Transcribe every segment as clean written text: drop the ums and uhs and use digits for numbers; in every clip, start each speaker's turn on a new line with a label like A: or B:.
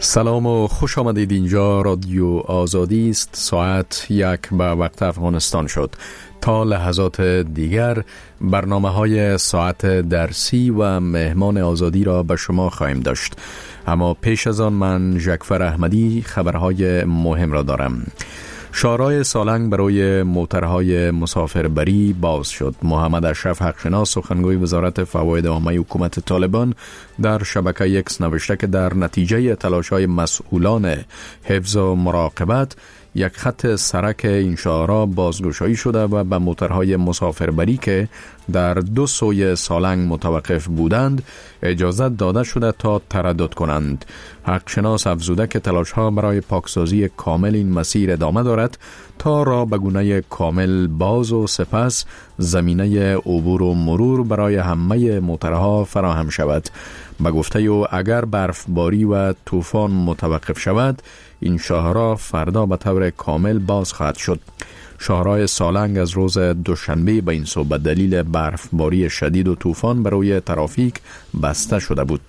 A: سلام و خوش آمدید. اینجا رادیو آزادی است. ساعت 1 به وقت افغانستان شد. تا لحظات دیگر برنامه‌های ساعت درسی و مهمان آزادی را به شما خواهیم داشت. اما پیش از آن من جعفر احمدی خبرهای مهم را دارم. شارع سالنگ برای موترهای مسافربری باز شد. محمد اشرف حقشناس سخنگوی وزارت فواید عامه حکومت طالبان در شبکه ایکس نوشته که در نتیجه تلاش‌های مسئولان حفظ و مراقبت یک خط سرک این شارع بازگشایی شده و به موترهای مسافربری که در دو سوی سالنگ متوقف بودند اجازه داده شده تا تردد کنند. حقشناس افزوده که تلاش‌ها برای پاکسازی کامل این مسیر ادامه دارد تا راه به گونه کامل باز و سپس زمینه عبور و مرور برای همه موترها فراهم شود. به گفته او اگر برفباری و طوفان متوقف شود این شاهراه فردا به طور کامل باز خواهد شد. شاهراه سالنگ از روز دوشنبه به این سو به دلیل برفباری شدید و طوفان برای ترافیک بسته شده بود.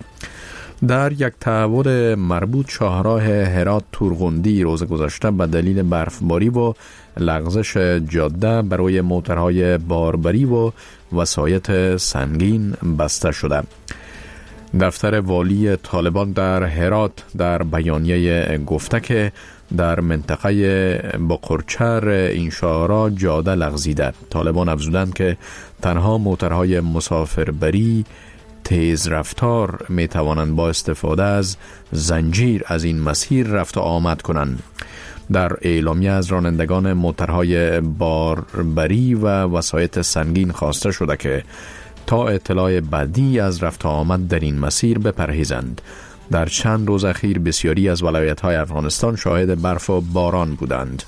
A: در یک تحول مربوط شاهراه هرات تورغندی روز گذشته به دلیل برفباری و لغزش جاده برای موترهای باربری و وسایط سنگین بسته شده. دفتر والی طالبان در هرات در بیانیه گفته که در منطقه بقرچر این شاهراه جاده لغزیده. طالبان افزودند که تنها موترهای مسافربری تیز رفتار می توانند با استفاده از زنجیر از این مسیر رفت و آمد کنند. در اعلامیه از رانندگان موترهای باربری و وسایط سنگین خواسته شده که تا اطلاع بعدی از رفت و آمد در این مسیر بپرهیزند. در چند روز اخیر بسیاری از ولایت‌های افغانستان شاهد برف و باران بودند.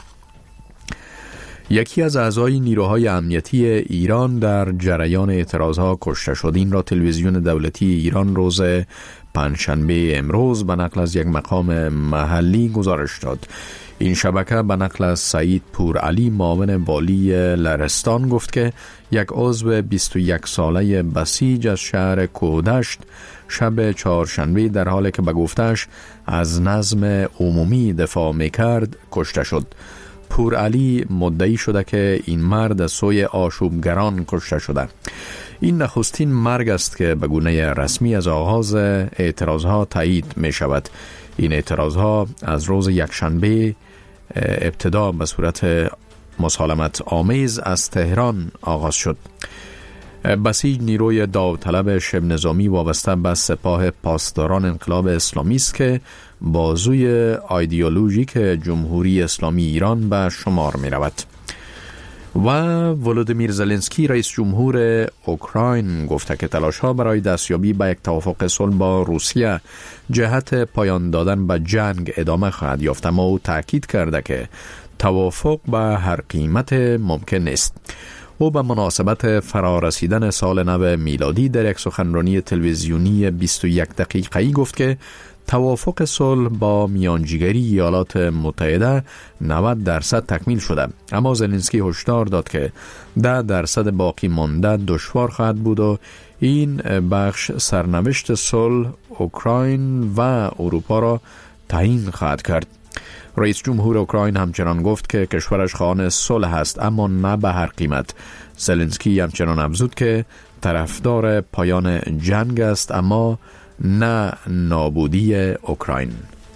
A: یکی از اعضای نیروهای امنیتی ایران در جریان اعتراضها کشته شد. این را تلویزیون دولتی ایران روز پنجشنبه امروز به نقل از یک مقام محلی گزارش داد. این شبکه به نقل از سعید پورعلی معاون والی لرستان گفت که یک عضو 21 ساله بسیج از شهر کودشت شب چهارشنبه در حالی که به گفتش از نظم عمومی دفاع میکرد کشته شد. پورعلی مدعی شده که این مرد از سوی آشوبگران کشته شده. این نخستین مرگ است که به گونه رسمی از آغاز اعتراضها تایید می شود. این اعتراضها از روز یکشنبه ابتدا به صورت مسالمت آمیز از تهران آغاز شد. بسیج نیروی داوطلب شبه نظامی وابسته به سپاه پاسداران انقلاب اسلامی است که بازوی ایدئولوژیک جمهوری اسلامی ایران به شمار می رود. و ولودیمیر زلنسکی رئیس جمهور اوکراین گفته که تلاش‌ها برای دستیابی به یک توافق صلح با روسیه جهت پایان دادن به جنگ ادامه خواهد یافت، اما او تاکید کرده که توافق به هر قیمت ممکن نیست. او به مناسبت فرارسیدن سال نو میلادی در یک سخنرانی تلویزیونی 21 دقیقه‌ای گفت که توافق صلح با میانجیگری ایالات متحده 90% تکمیل شده، اما زلنسکی هشدار داد که 10% باقی مانده دشوار خواهد بود و این بخش سرنوشت صلح اوکراین و اروپا را تعیین خواهد کرد. رئیس جمهور اوکراین همچنان گفت که کشورش خواهان صلح است اما نه به هر قیمت. زلنسکی همچنان افزود که طرفدار پایان جنگ است اما نه نابودی اوکراین.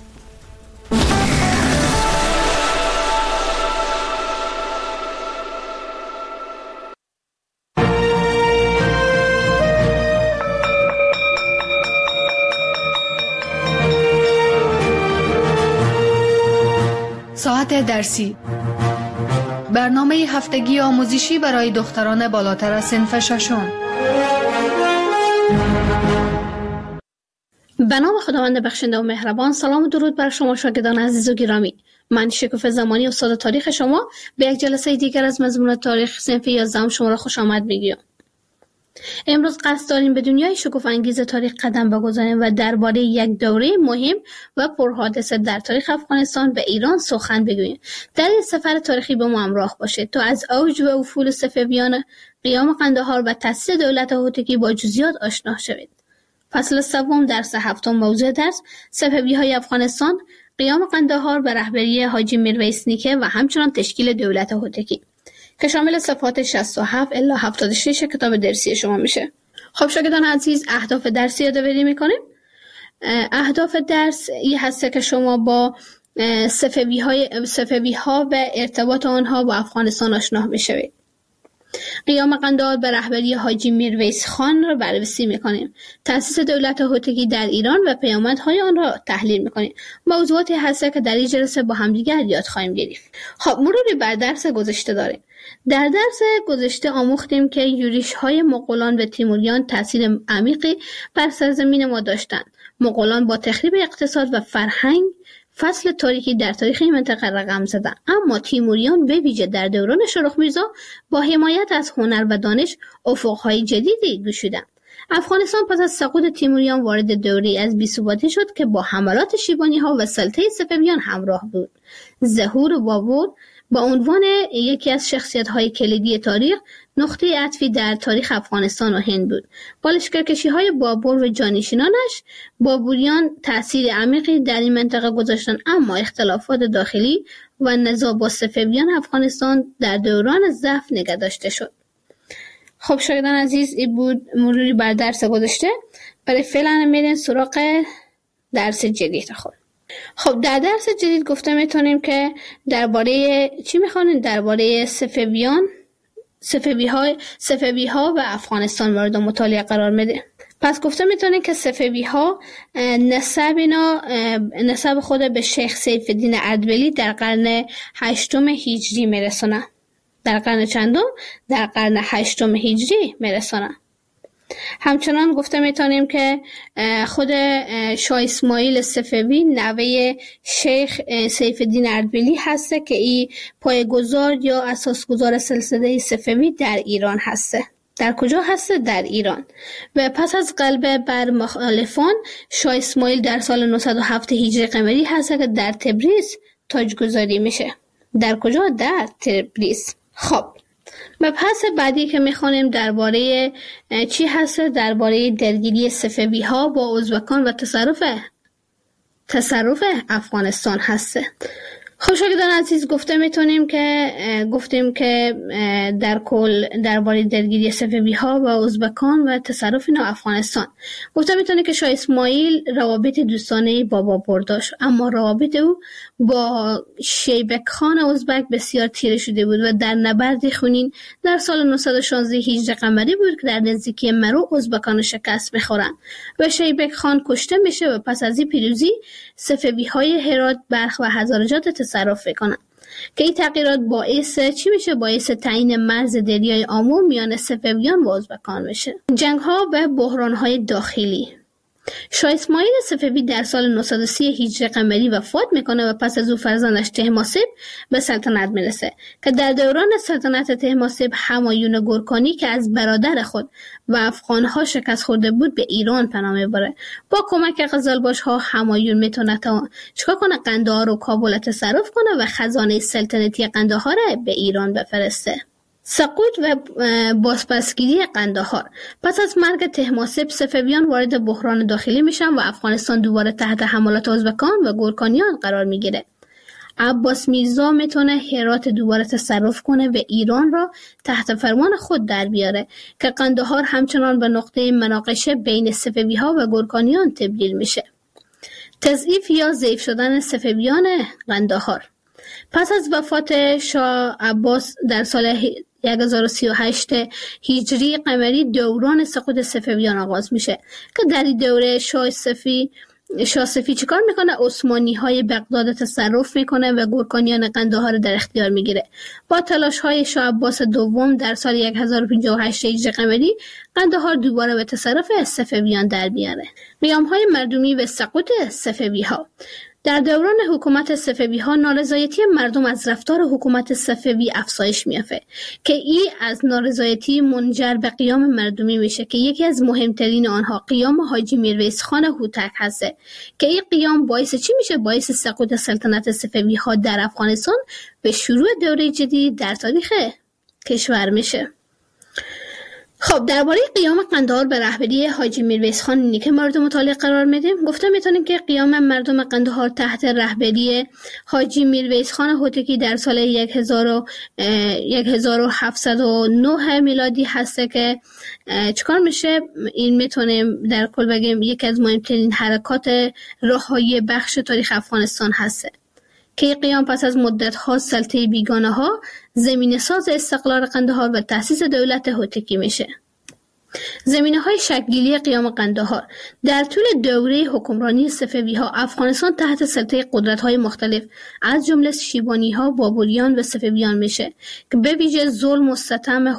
B: ساعت درسی، برنامه هفتگی آموزشی برای دختران بالاتر از صنف ششم.
C: به نام خداوند بخشنده و مهربان. سلام و درود بر شما شاگردان عزیز و گرامی. من شکوفه زمانی استاد تاریخ شما به یک جلسه دیگر از مضمون تاریخ صنف 11 شما را خوش آمد میگویم. امروز قصد داریم به دنیای شکوفه انگیز تاریخ قدم بگذاریم و درباره یک دوره مهم و پرحادثه در تاریخ افغانستان و ایران سخن بگوییم. در این سفر تاریخی با ما همراه باشید تا از اوج و افول صفویان، قیام قندهار و تأسیس دولت هوتکی با جزئیات آشنا شوید. فصل سوم درس هفتم موضوع درس صفوی‌های افغانستان، قیام قندهار به رهبری حاجی میرویس نیکه و همچنان تشکیل دولت هوتکی که شامل صفحات 67 الی 76 کتاب درسی شما میشه. خب شاگردان عزیز، اهداف درسی یادآوری میکنیم. اهداف درس این هست که شما با صفوی‌ها و ارتباط آنها با افغانستان آشنا بشوید. قیام قندهار به رهبری حاجی میرویس خان را بررسی میکنیم. تأسیس دولت هوتکی در ایران و پیامدهای آن را تحلیل میکنیم. موضوعاتی هست که در این جلسه با همدیگر یاد خواهیم گرفت. خب مروری بر درس گذشته داریم. در درس گذشته آموختیم که یورش‌های مغولان و تیموریان تأثیر عمیقی بر سرزمین ما داشتند. مغولان با تخریب اقتصاد و فرهنگ فصل تاریکی در تاریخ این منطقه رقم زدند، اما تیموریان به ویژه در دوران شاهرخ میرزا با حمایت از هنر و دانش افق‌های جدیدی گشودند. افغانستان پس از سقوط تیموریان وارد دوره‌ای از بی‌ثباتی شد که با حملات شیبانی‌ها و سلطه صفویان همراه بود. ظهور بابور با عنوان یکی از شخصیت‌های کلیدی تاریخ نقطه عطفی در تاریخ افغانستان و هند بود. با لشکرکشی‌های بابور و جانشینانش، بابوریان تأثیر عمیقی در این منطقه گذاشتند، اما اختلافات داخلی و نزاع با صفویان افغانستان در دوران ضعف نگه داشته شد. خب شاگردان عزیز، این بود مروری بر درس گذشته. برای فعلا میریم سراغ درس جدید خود. خب در درس جدید گفته میتونیم که درباره چی میخوانیم؟ درباره صفوی‌ها و افغانستان مورد مطالعه قرار میده. پس گفته میتونیم که صفوی‌ها نسب خود به شیخ سیف الدین اردبیلی در قرن 8 هجری میرسونه. در قرن چندم؟ در قرن 8 هجری میرسونه. همچنان گفته میتونیم که خود شاه اسماعیل صفوی نوه شیخ سیف الدین اردبیلی هسته که این پایه‌گذار یا اساسگذار سلسله صفوی در ایران هسته. در کجا هسته؟ در ایران. و پس از غلبه بر مخالفان، شاه اسماعیل در سال 907 هجری قمری هسته که در تبریز تاجگذاری میشه. در کجا؟ در تبریز. خب و پس بعدی که میخوانیم درباره چی هست؟ درباره درگیری صفوی‌ها با ازبکان و تصرف افغانستان هست. خب شاگردان عزیز، گفتیم که در کل درباره درگیری صفوی‌ها با ازبکان و تصرف اینا افغانستان گفتم که شاه اسماعیل روابط دوستانه با بابر داشت، اما روابط او با شیبک خان ازبک بسیار تیره شده بود و در نبرد خونین در سال 916 هجری قمری بود که در نزدیکی مرو ازبکان شکست میخورن و شیبک خان کشته میشه و پس از این پیروزی صفوی‌های هرات، بلخ و هزارجات تصرف میکنن که این تغییرات باعث چی میشه؟ باعث تعیین مرز دریای آمو میان صفویان و ازبکان میشه. جنگ‌ها و بحران‌های داخلی. شاه اسماعیل صفوی در سال 930 هجری قمری وفات میکنه و پس از او فرزندش طهماسب به سلطنت میرسه که در دوران سلطنت طهماسب همایون گورکانی که از برادر خود و افغانها شکست خورده بود به ایران پناه میبره. با کمک قزلباش‌ها همایون میتونه چیکار کنه؟ قندهار و کابل تصرف کنه و خزانه سلطنتی قندهار به ایران بفرسته. سقوط و بازپسگیری قندهار. پس از مرگ طهماسب صفویان وارد بحران داخلی میشن و افغانستان دوباره تحت حملات ازبکان و گورکانیان قرار میگیره. عباس میرزا میتونه هرات دوباره تصرف کنه و ایران را تحت فرمان خود در بیاره که قندهار همچنان به نقطه مناقشه بین صفوی‌ها و گورکانیان تبدیل میشه. تضعیف یا ضعیف شدن صفویان قندهار. پس از وفات شاه عباس در سال 1038 هجری قمری دوران سقوط صفویان آغاز میشه که در این دوره شاه صفی چیکار میکنه؟ عثمانی های بغداد تصرف میکنه و گورکانیان قندهار در اختیار میگیره. با تلاش های شاه عباس دوم در سال 1058 هجری قمری قندهار دوباره به تصرف صفویان در میاره. قیام های مردمی و سقوط صفوی ها. در دوران حکومت صفوی‌ها نارضایتی مردم از رفتار حکومت صفوی افزایش می‌یافته که این از نارضایتی منجر به قیام مردمی میشه که یکی از مهمترین آنها قیام حاجی میرویس خان هوتک هسته که این قیام باعث چی میشه؟ باعث سقوط سلطنت صفوی‌ها در افغانستان و شروع دوره جدید در تاریخ کشور میشه. خب درباره قیام قندهار به رهبری حاجی میرویس خان نیکه مورد مطالعه قرار میدیم. گفته میتونیم که قیام مردم قندهار تحت رهبری حاجی میرویس خان هوتکی در سال 1709 میلادی هسته که چکار میشه؟ این میتونیم در کل بگیم یکی از مهمترین حرکات رهایی بخش تاریخ افغانستان هسته که قیام پس از مدت‌ها سلطه بیگانه ها زمینه ساز استقلال قندهار و تأسیس دولت هوتکی میشه. زمینه‌های شکل‌گیری قیام قندهار در طول دوره حکمرانی صفوی‌ها افغانستان تحت سلطه قدرت‌های مختلف از جمله شیبانی‌ها، بابلیان و صفویان میشه که به ویژه ظلم و ستم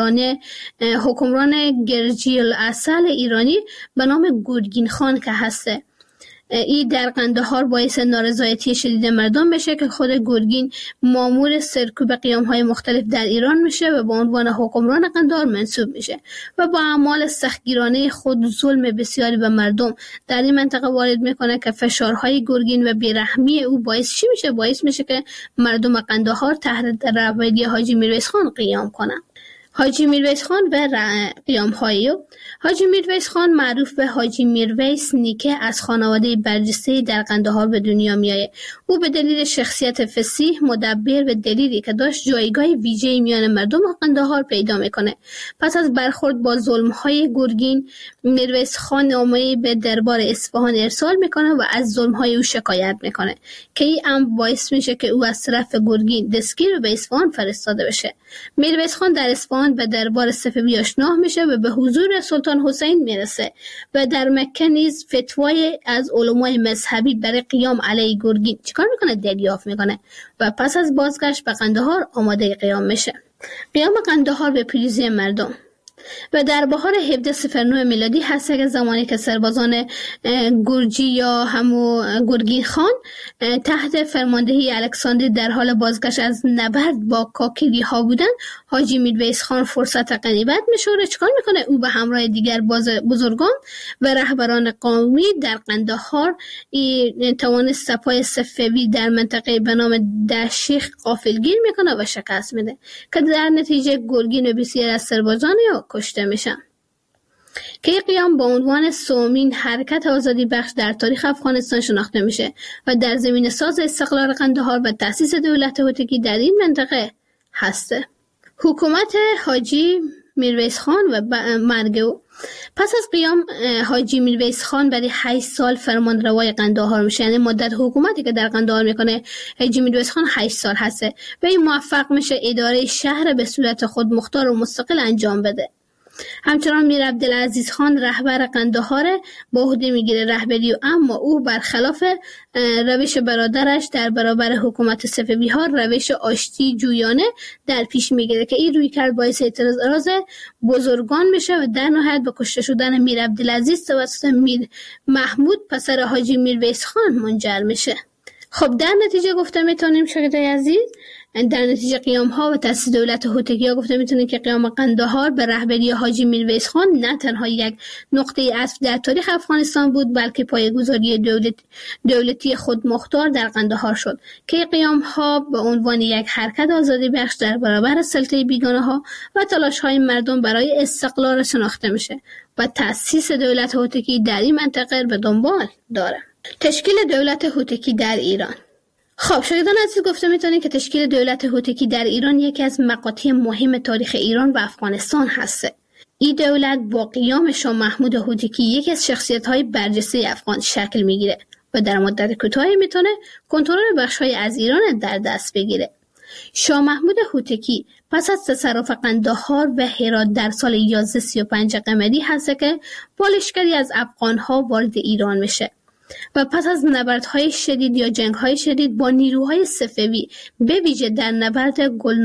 C: حکمران گرجی الاصل ایرانی به نام گورگین خان که هسته. این در قندهار باعث نارضایتی شدید مردم بشه که خود گورگین مامور سرکوب قیام‌های مختلف در ایران میشه و به عنوان حکمران قندهار منصوب میشه و با اعمال سختگیرانه خود ظلم بسیاری به مردم در این منطقه وارد میکنه که فشارهای گورگین و بیرحمی او باعث میشه که مردم قندهار تحت رهبری حاجی میرویس خان قیام کنند. حاجی میرویس خان و قیام‌های او. حاجی میرویس خان معروف به حاجی میرویس نیکه از خانواده برجسته در قندهار به دنیا میآید. او به دلیل شخصیت فصیح، مدبر و دلیلی که داشت جایگاه ویژه‌ای میان مردم قندهار پیدا میکنه. پس از برخورد با ظلم‌های گورگین، میرویس خان نامه‌ای به دربار اصفهان ارسال میکنه و از ظلم‌های او شکایت میکنه که این امر باعث میشه که او از طرف گورگین دستگیر به اصفهان فرستاده بشه. میرویس خان در اصفهان به دربار صفوی آشنا میشه و به حضور سلطان حسین میرسه و در مکه نیز فتوای از علمای مذهبی برای قیام علیه گورگین چیکار میکنه؟ دریافت میکنه و پس از بازگشت به قندهار آماده قیام میشه. قیام قندهار به پیروزی مردم و در بهار 1709 میلادی هست که زمانی که سربازان گرجی یا همو گورگین خان تحت فرماندهی الکساندر در حال بازگشت از نبرد با کاکیری ها بودن، حاجی میرویس خان فرصت غنیمت میشوره. چیکار میکنه؟ او به همراه دیگر بزرگان و رهبران قومی در قندهار توانست سپاه صفوی در منطقه به نام دشیخ غافلگیر میکنه و شکست میده که در نتیجه گورگین و بسیار از سربازان کشته میشن. که این قیام با عنوان سومین حرکت آزادی بخش در تاریخ افغانستان شناخته میشه و در زمینه ساز استقلال قندهار و تأسیس دولت هوتکی در این منطقه هسته. حکومت حاجی میرویس خان و مرگ او. پس از قیام حاجی میرویس خان برای 8 سال فرمانروای قندهار میشه، یعنی مدت حکومتی که در قندهار میکنه حاجی میرویس خان 8 سال هسته و این موفق میشه اداره شهر به صورت خود مختار و مستقل انجام بده. همچنان میر عبدالعزیز خان رهبر قندهار به عهده میگیره رهبری، اما او برخلاف روش برادرش در برابر حکومت صفوی ها روش آشتی جویانه در پیش میگیره که این روی کرد باعث اعتراض بزرگان میشه و در نهایت به کشته شدن میر عبدالعزیز توسط میر محمود پسر حاجی میرویس خان منجر میشه. خب در نتیجه گفته میتونیم شاگردای عزیز، در نتیجه قیام ها و تأسیس دولت هوتکی ها گفته میتونیم که قیام قندهار به رهبری حاجی میرویس خان نه تنها یک نقطه عطف در تاریخ افغانستان بود، بلکه پایه‌گذاری دولتی خودمختار در قندهار شد که قیام ها به عنوان یک حرکت آزادی بخش در برابر سلطه بیگانه ها و تلاش های مردم برای استقلال شناخته میشه و تأسیس دولت هوتکی در این منطقه به دنبال داره. تشکیل دولت هوتکی در ایران. خب شاگردان عزیز، گفته میتونید که تشکیل دولت هوتکی در ایران یکی از مقاطع مهم تاریخ ایران و افغانستان هست. این دولت با قیام شاه محمود هوتکی یکی از شخصیت‌های برجسته افغان شکل میگیره و در مدت کوتاهی میتونه کنترل بخش‌های از ایران در دست بگیره. شاه محمود هوتکی پس از تصرف قندهار و هرات در سال 1135 قمری هست که با لشکری از افغان‌ها وارد ایران میشه و پس از نبردهای شدید یا جنگ‌های شدید با نیروهای صفوی به ویژه در نبرد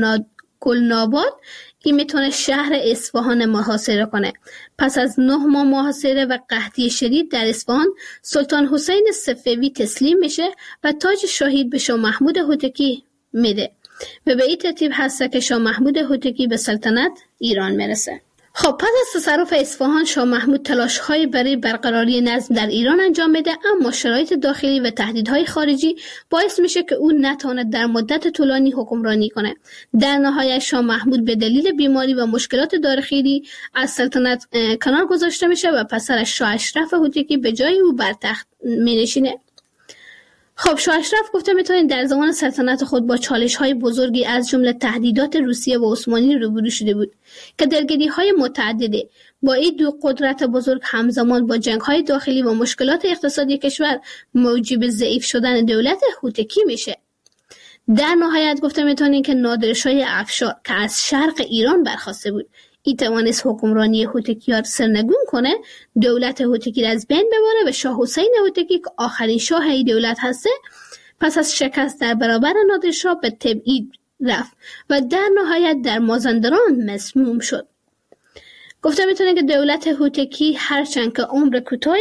C: گلناباد این میتونه شهر اصفهان محاصره کنه. پس از 9 ماه محاصره و قحطی شدید در اصفهان، سلطان حسین صفوی تسلیم میشه و تاج شاهی به شاه محمود هوتکی میده و به این ترتیب هست که شاه محمود هوتکی به سلطنت ایران میرسه. خب پس از تصرف اصفهان، شاه محمود تلاش‌های برای برقراری نظم در ایران انجام میده، اما شرایط داخلی و تهدیدهای خارجی باعث میشه که او نتواند در مدت طولانی حکمرانی کنه. در نهایت شاه محمود به دلیل بیماری و مشکلات داخلی از سلطنت کنار گذاشته میشه و پسرش شاه اشرف هوتکی به جای او بر تخت مینشینه. خب شاه اشرف گفته میتونید در زمان سلطنت خود با چالش‌های بزرگی از جمله تهدیدات روسیه و عثمانی روبرو شده بود که درگیری‌های متعدده با این دو قدرت بزرگ همزمان با جنگ‌های داخلی و مشکلات اقتصادی کشور موجب ضعیف شدن دولت هوتکی میشه. در نهایت گفته میتونید که نادرشاه افشار که از شرق ایران برخاسته بود، این توانست حکمرانی هوتکی‌ها را سرنگون کنه، دولت هوتکی را از بین ببره و شاه حسین هوتکی که آخرین شاه این دولت هسته پس از شکست در برابر نادرشاه به تبعید رفت و در نهایت در مازندران مسموم شد. گفته میتونه که دولت هوتکی هرچند که عمر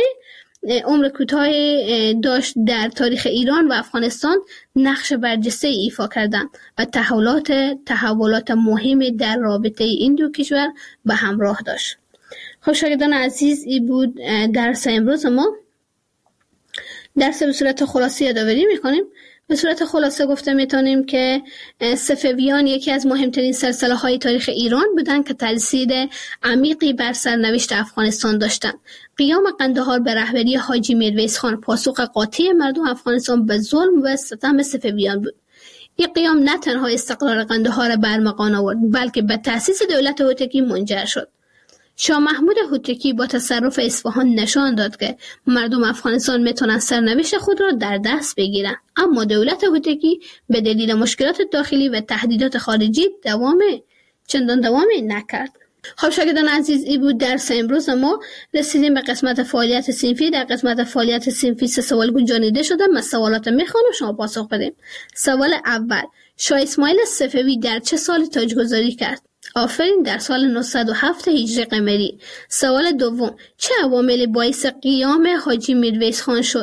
C: کوتاهی داشت، در تاریخ ایران و افغانستان نقش برجسته ایفا کردند و تحولات مهمی در رابطه این دو کشور به همراه داشت. خب شاگردان عزیز، این بود درس امروز ما. درس به صورت خلاصه یادآوری میکنیم. به صورت خلاصه گفته میتونیم که صفویان یکی از مهمترین سلسله های تاریخ ایران بودند که تاثیر عمیقی بر سرنوشت افغانستان داشتند. قیام قندهار به رهبری حاجی میرویس خان پاسخ قاطع مردم افغانستان به ظلم و ستم صفویان بود. این قیام نه تنها استقلال قندهار را برمغان آورد، بلکه به تأسیس دولت هوتکی منجر شد. شاه محمود هوتکی با تصرف اصفهان نشان داد که مردم افغانستان میتونن سرنوشت خود را در دست بگیرن، اما دولت هوتکی به دلیل مشکلات داخلی و تهدیدات خارجی چندان دوامی نکرد. خب شاگردان عزیز، این بود درس امروز ما. رسیدیم به قسمت فعالیت صنفی. در قسمت فعالیت صنفی 3 سوال گنجانیده شده. من سوالات میخوانم و شما پاسخ بدیم. سوال اول: شاه اسماعیل صفوی در چه سال تاجگذاری کرد؟ آفرین، در سال 907 هجری قمری. سوال دوم: چه عواملی باعث قیام حاجی میرویس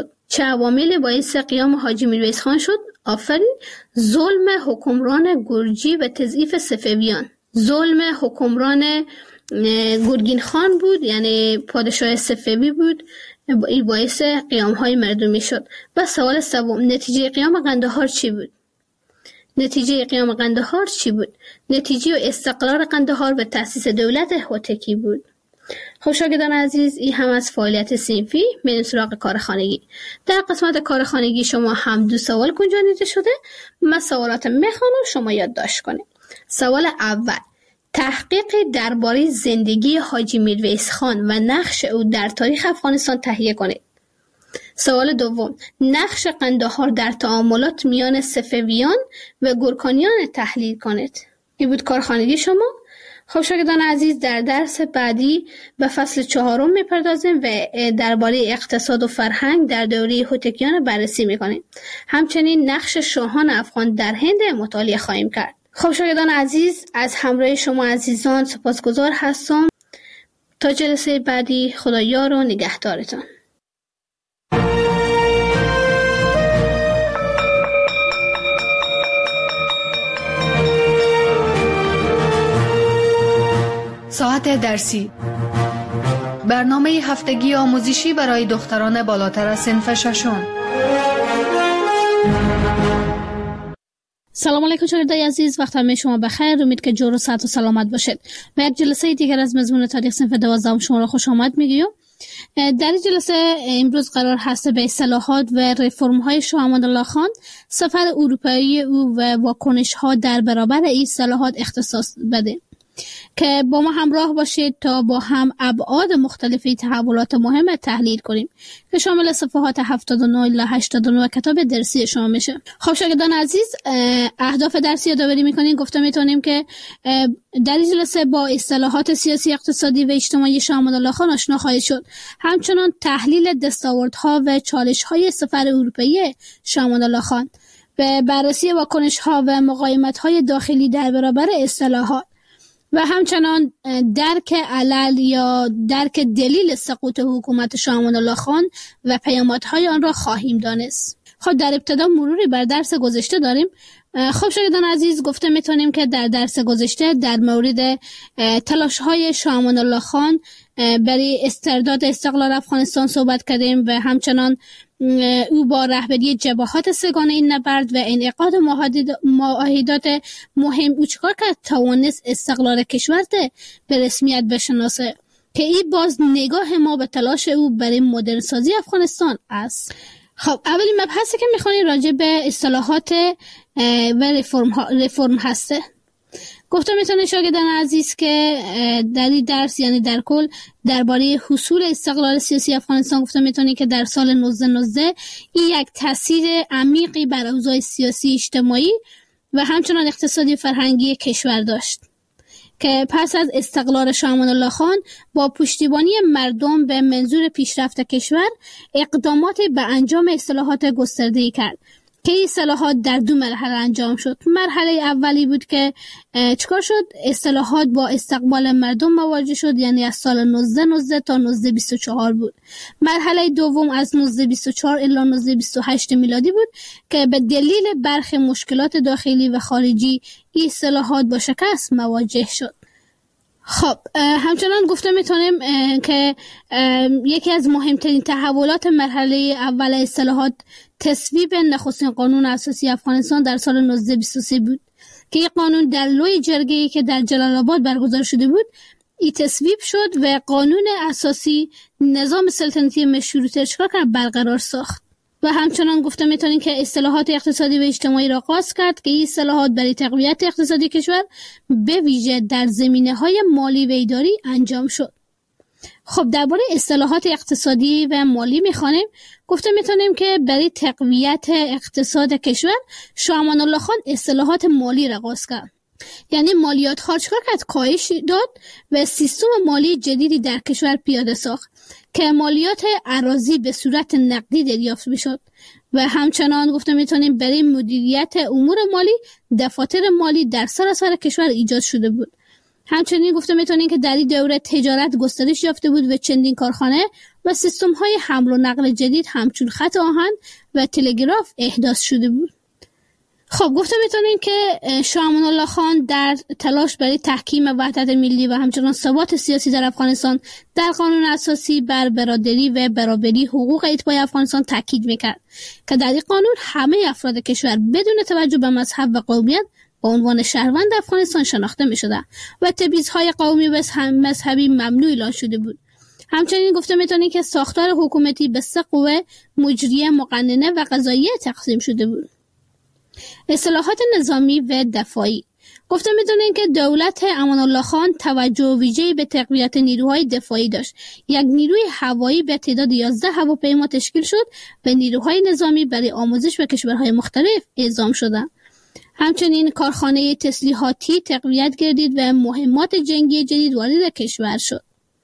C: خان شد؟ آفرین، ظلم حکمران گرجی و تضعیف صفویان. ظلم حکمران گرگین خان بود، یعنی پادشاه صفوی بود، این باعث قیام های مردمی شد. و سوال سوم: نتیجه قیام قندهار چی بود؟ نتیجه استقرار قندهار و تأسیس دولت هوتکی بود. خب شاگردان عزیز، این هم از فعالیت صنفی. میریم سراغ کار خانگی. در قسمت کار خانگی شما هم 2 سوال گنجانیده شده. من سوالات میخوانم، شما یادداشت کنید. سوال اول: تحقیق درباره زندگی حاجی میرویس خان و نقش او در تاریخ افغانستان تهیه کنید. سوال دوم: نقش قندهار در تعاملات میان صفویان و گورکانیان تحلیل کنید. این بود کارخانگی شما. خب شاگردان عزیز، در درس بعدی به فصل 4 میپردازیم و درباره اقتصاد و فرهنگ در دوره هوتکیان بررسی میکنیم. همچنین نقش شاهان افغان در هند مطالعه خواهیم کرد. خب شاگردان عزیز، از همراه شما عزیزان سپاسگزار هستم. تا جلسه بعدی، خدا یار و نگهدارتان.
B: ساعت درسی، برنامه هفتگی آموزشی برای دختران بالاتر از صنف 6.
C: سلام علیکم شاگردای عزیز، وقت همه شما بخیر. امید که جور و صحت و سلامت باشید. به یک جلسه دیگر از مضمون تاریخ صنف 12 شما را خوش آمد میگیم. در این جلسه امروز قرار هست به اصلاحات و رفرم های شاه امادالله خان، سفر اروپایی او و واکنش ها در برابر این اصلاحات اختصاص بده که با ما همراه باشید تا با هم ابعاد مختلفی تحولات مهم تحلیل کنیم که شامل صفحات 79 الی 89 کتاب درسی شما میشه. خب شاگردان عزیز، اهداف درسی یادآوری میکنیم. گفته میتونیم که در این جلسه با اصلاحات سیاسی، اقتصادی و اجتماعی شاه امادالله خان آشنا خواهید شد. همچنان تحلیل دستاوردها و چالش‌های سفر اروپایی شاه امادالله خان و بررسی واکنش‌ها و مقاومت‌های داخلی در برابر اصلاحات و همچنان درک علل یا درک دلیل سقوط حکومت شاه امادالله خان و پیامدهای آن را خواهیم دانست. خب در ابتدا مروری بر درس گذشته داریم. خب شاگردان عزیز، گفته میتونیم که در درس گذشته در مورد تلاش‌های شاه امان الله خان برای استرداد استقلال افغانستان صحبت کردیم و همچنان او با رهبری جبهات سگانه این نبرد و انعقاد معاهدات مهم او چکار کرد توانست استقلال کشور به رسمیت بشناسه که این باز نگاه ما به تلاش او برای مدرن سازی افغانستان است. خب اولین مبحثی که میخوانیم راجع به اصطلاحات و رفرم هسته. گفتم میتونه شاگردان عزیز که در این درس یعنی در کل درباره حصول استقلال سیاسی افغانستان گفتم میتونه که در سال 1919 این یک تاثیر عمیقی بر اوضاع سیاسی اجتماعی و همچنان اقتصادی فرهنگی کشور داشت که پس از استقلال شاه امان الله خان با پشتیبانی مردم به منظور پیشرفت کشور اقدامات به انجام اصلاحات گسترده‌ای کرد که این اصلاحات در 2 مرحله انجام شد. مرحله اولی بود که چکار شد؟ اصلاحات با استقبال مردم مواجه شد، یعنی از سال 1919 تا 1924 بود. مرحله دوم از 1924 الی 1928 میلادی بود که به دلیل برخی مشکلات داخلی و خارجی این اصلاحات با شکست مواجه شد. خب همچنان گفته میتونیم که یکی از مهمترین تحولات مرحله اول اصلاحات تصویب نخستین قانون اساسی افغانستان در سال 1923 بود که این قانون در لوی جرگه‌ای که در جلال آباد برگزار شده بود این تصویب شد و قانون اساسی نظام سلطنتی مشروطه برقرار ساخت. و همچنان گفته میتونیم که اصلاحات اقتصادی و اجتماعی را آغاز کرد که این اصلاحات برای تقویت اقتصادی کشور به ویژه در زمینه‌های مالی و اداری انجام شد. خب درباره اصلاحات اقتصادی و مالی میخوانیم. گفته میتونیم که برای تقویت اقتصاد کشور شاه امان الله خان اصلاحات مالی را آغاز کرد، یعنی مالیات ها چکار کرد؟ کاهش داد و سیستم مالی جدیدی در کشور پیاده ساخت که مالیات اراضی به صورت نقدی دریافت میشد و همچنان گفته میتونیم برای مدیریت امور مالی دفاتر مالی در سراسر کشور ایجاد شده بود. همچنین گفته میتونیم که در این دوره تجارت گسترش یافته بود و چندین کارخانه و سیستم های حمل و نقل جدید همچون خط آهن و تلگراف احداث شده بود. خب گفته میتونیم که شاه امان الله خان در تلاش برای تحکیم وحدت ملی و همچنان ثبات سیاسی در افغانستان در قانون اساسی بر برادری و برابری حقوق اتباع افغانستان تاکید میکرد که در این قانون همه افراد کشور بدون توجه به مذهب و قومیت به عنوان شهروند افغانستان شناخته میشدند و تبعیض‌های قومی و مذهبی ممنوع اعلان شده بود. همچنین گفته میتونیم که ساختار حکومتی به 3 قوه مجریه، مقننه و قضاییه تقسیم شده بود. اصلاحات نظامی و دفاعی. گفته میدونین که دولت امان الله خان توجه ویژه‌ای به تقویت نیروهای دفاعی داشت. یک نیروی هوایی به تعداد 11 هواپیما تشکیل شد و نیروهای نظامی برای آموزش به کشورهای مختلف اعزام شدند. همچنین کارخانه تسلیحاتی تقویت گردید و مهمات جنگی جدید وارد کشور شد.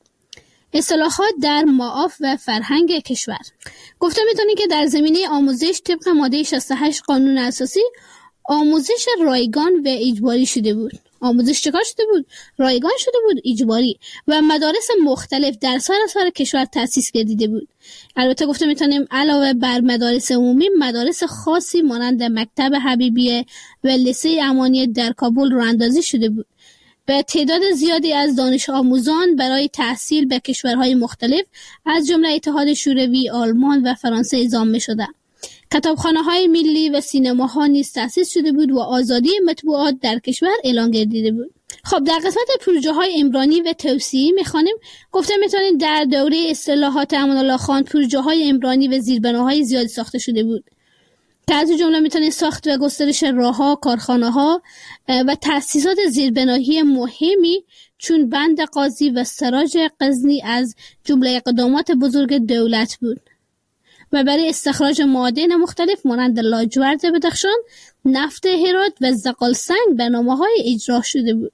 C: اصلاحات در معاف و فرهنگ کشور. گفته میتونید که در زمینه آموزش طبق ماده 68 قانون اساسی آموزش رایگان و اجباری شده بود. آموزش چکار شده بود؟ رایگان شده بود، اجباری، و مدارس مختلف در سراسر کشور تأسیس گردیده بود. البته گفته میتونیم علاوه بر مدارس عمومی، مدارس خاصی مانند مکتب حبیبیه و لیسه امانی در کابل راه اندازی شده بود. به تعداد زیادی از دانش آموزان برای تحصیل به کشورهای مختلف از جمله اتحاد شوروی، آلمان و فرانسه اعزام می‌شدند. کتابخانه‌های ملی و سینماها نیز تأسیس شده بود و آزادی مطبوعات در کشور اعلان گردیده بود. خب در قسمت پروژه‌های عمرانی و توسعه‌ای می‌خوانیم. گفته می‌تونید در دوره اصلاحات امان الله خان پروژه‌های عمرانی و زیربناهای زیادی ساخته شده بود که از جمله می‌تونید ساخت و گسترش راه‌ها، کارخانه‌ها و تأسیسات زیربنایی مهمی چون بند قاضی و سراج غزنی از جمله اقدامات بزرگ دولت بود و برای استخراج معادن مختلف مانند لاجورد بدخشان، نفت هرات و زغال سنگ برنامه‌های اجرا شده بود.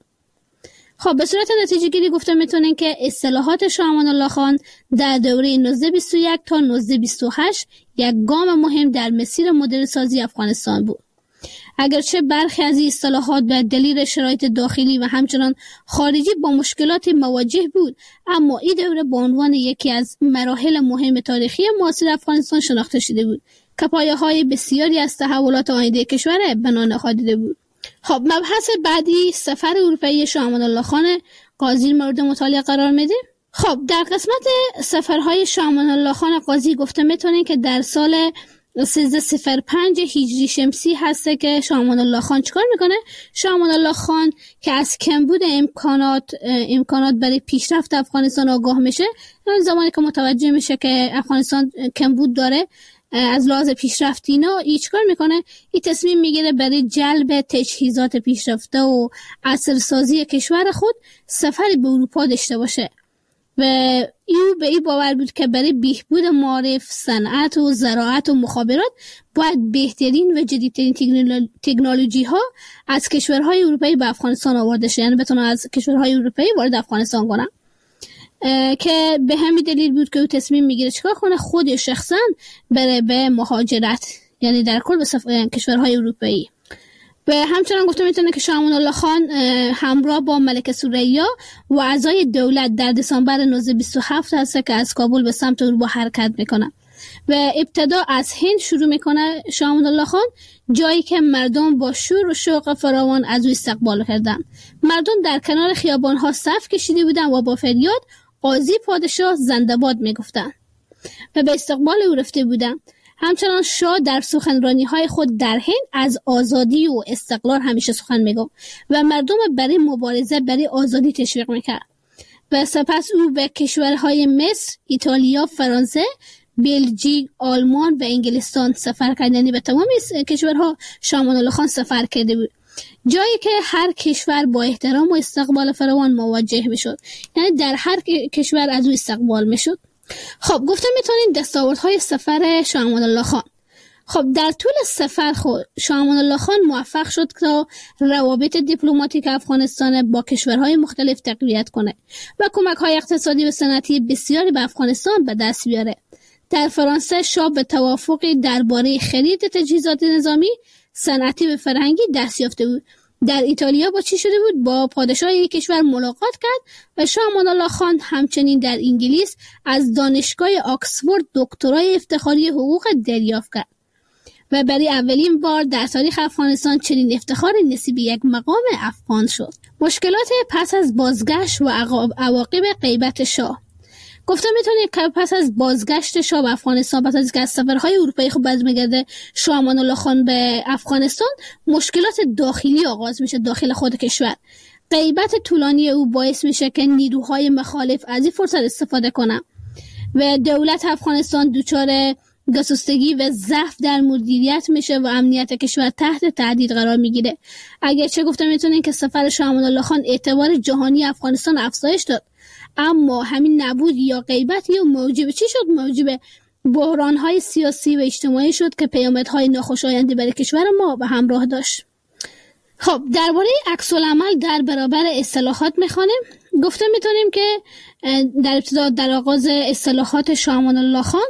C: خب به صورت نتیجه گیری گفته میتونین که اصلاحات شاه امان الله خان در دوره 1921 تا 1928 یک گام مهم در مسیر مدرن سازی افغانستان بود. اگرچه برخی از این اصلاحات به دلیل شرایط داخلی و همچنان خارجی با مشکلات مواجه بود، اما این دوره به عنوان یکی از مراحل مهم تاریخی معاصر افغانستان شناخته شده بود که پایه‌های بسیاری از تحولات آینده کشور بنا نهاده بود. خب مبحث بعدی سفر اروپایی شاه امان الله خان قاضی مورد مطالعه قرار میده. خب در قسمت سفرهای شاه امان الله خان قاضی گفته میتونیم که در سال 1305 هجری شمسی هسته که شاه امان الله خان چیکار میکنه؟ شاه امان الله خان که از کمبود امکانات برای پیشرفت افغانستان آگاه میشه، اون زمانی که متوجه میشه که افغانستان کمبود داره از لحاظ پیشرفت اینا، چیکار میکنه؟ این تصمیم میگیره برای جلب تجهیزات پیشرفته و عصرسازی کشور خود سفری به اروپا داشته باشه و او به این باور بود که برای بهبود معارف، صنعت و زراعت و مخابرات باید بهترین و جدیدترین تکنولوژی ها از کشورهای اروپایی به افغانستان آورده شه، یعنی بتونه از کشورهای اروپایی وارد افغانستان کنه. که به همین دلیل بود که او تصمیم میگیره چیکار کنه؟ خود شخصا بره به مهاجرت، یعنی در کل به کشورهای اروپایی. و همچنان گفته میتونه که شاه امان الله خان همراه با ملکه ثریا و اعضای دولت در دسامبر 1927 هست که از کابل به سمت اروپا حرکت میکنه و ابتدا از هند شروع میکنه شاه امان الله خان، جایی که مردم با شور و شوق فراوان از او استقبال کردن. مردم در کنار خیابانها صف کشیده بودن و با فریاد قاضی پادشاه زنده باد میگفتن و به استقبال او رفته بودن. همچنان شاه در سخنرانی‌های خود در هند از آزادی و استقلال همیشه سخن میگفت و مردم برای مبارزه برای آزادی تشویق میکرد. و سپس او به کشورهای مصر، ایتالیا، فرانسه، بلژیک، آلمان و انگلستان سفر کرد، یعنی به تمام کشورها شاه امان الله خان سفر کرده بود، جایی که هر کشور با احترام و استقبال فراوان مواجه میشد، یعنی در هر کشور از او استقبال میشد. خب گفته میتونین دستاوردهای سفر شاه امان الله خان. خب در طول سفر خود شاه امان الله خان موفق شد که روابط دیپلماتیک افغانستان با کشورهای مختلف تقویت کنه و کمک‌های اقتصادی و صنعتی بسیاری به افغانستان به دست بیاره. در فرانسه شاه به توافقی درباره خرید تجهیزات نظامی، صنعتی و فرهنگی دست یافته بود. در ایتالیا با چی شده بود؟ با پادشاه یک کشور ملاقات کرد و شاه امان الله خان همچنین در انگلیس از دانشگاه آکسفورد دکترای افتخاری حقوق دریافت کرد و برای اولین بار در تاریخ افغانستان چنین افتخار نصیب یک مقام افغان شد. مشکلات پس از بازگشت و عواقب غیبت شاه. گفته میتونید که پس از بازگشت شاه به افغانستان، پس از که از سفرهای اروپایی خود برمیگرده شاه امان الله خان به افغانستان، مشکلات داخلی آغاز میشه داخل خود کشور. غیبت طولانی او باعث میشه که نیروهای مخالف از این فرصت استفاده کنن و دولت افغانستان دچار گسستگی و ضعف در مدیریت میشه و امنیت کشور تحت تهدید قرار میگیره. اگرچه گفته میتونید که سفر شاه امان الله خان اعتبار جهانی افغانستان افزایش داد، اما همین نبود یا غیبت یا موجب چی شد؟ موجب بحران‌های سیاسی و اجتماعی شد که پیامدهای ناخوشایندی برای کشور ما به همراه داشت. خب درباره عکس‌العمل در برابر اصلاحات میخوانیم. گفته میتونیم که در ابتدا در آغاز اصلاحات شاه امان الله خان،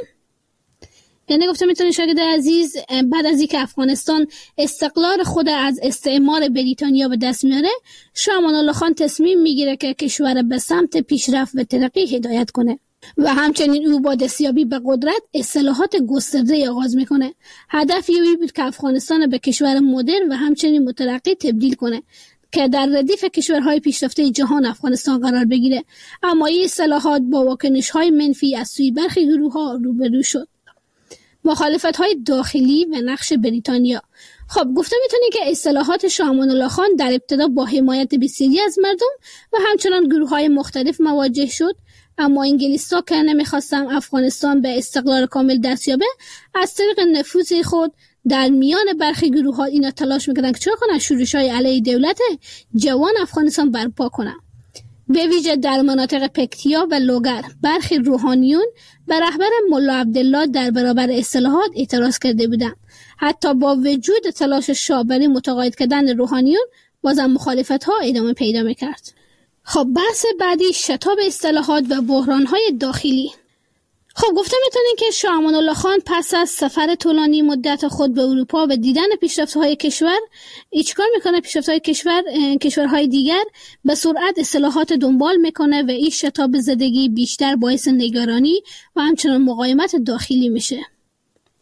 C: یعنی گفته میتونیم شاگرد عزیز، بعد از اینکه افغانستان استقلال خود از استعمار بریتانیا به دست میاره، شاه امان الله خان تصمیم میگیره که کشور به سمت پیشرفت و ترقی هدایت کنه و همچنین او با دستیابی به قدرت اصلاحات گسترده آغاز میکنه. هدف او بود که افغانستان به کشور مدرن و همچنین مترقی تبدیل کنه که در ردیف کشورهای پیشرفته جهان افغانستان قرار بگیره. اما این اصلاحات با واکنش‌های منفی از سوی برخی گروه‌ها روبرو شد. مخالفت‌های داخلی و نقش بریتانیا. خب گفته میتونی که اصلاحات شاه امان الله خان در ابتدا با حمایت بسیاری از مردم و همچنان گروه‌های مختلف مواجه شد، اما انگلیس‌ها که نمیخواستن افغانستان به استقلال کامل دست یابه، از طریق نفوذ خود در میان برخی گروه‌ها اینا تلاش میکردن که چرا کنن شورش‌های علیه دولت جوان افغانستان برپا کنن. به ویژه در مناطق پکتیا و لوگر برخی روحانیون به رهبر ملا عبدالله در برابر اصلاحات اعتراض کرده بودند. حتی با وجود تلاش شاه برای متقاعد کردن روحانیون، بازم مخالفت‌ها ادامه پیدا می‌کرد. خب بحث بعدی شتاب اصلاحات و بحران‌های داخلی. خب گفته میتونیم که شاه امان الله خان پس از سفر طولانی مدت خود به اروپا و دیدن پیشرفت‌های کشور، چیکار میکنه؟ پیشرفت‌های کشورهای دیگر به سرعت اصلاحات دنبال میکنه و این شتاب زدگی بیشتر باعث نگرانی و همچنان مقاومت داخلی میشه.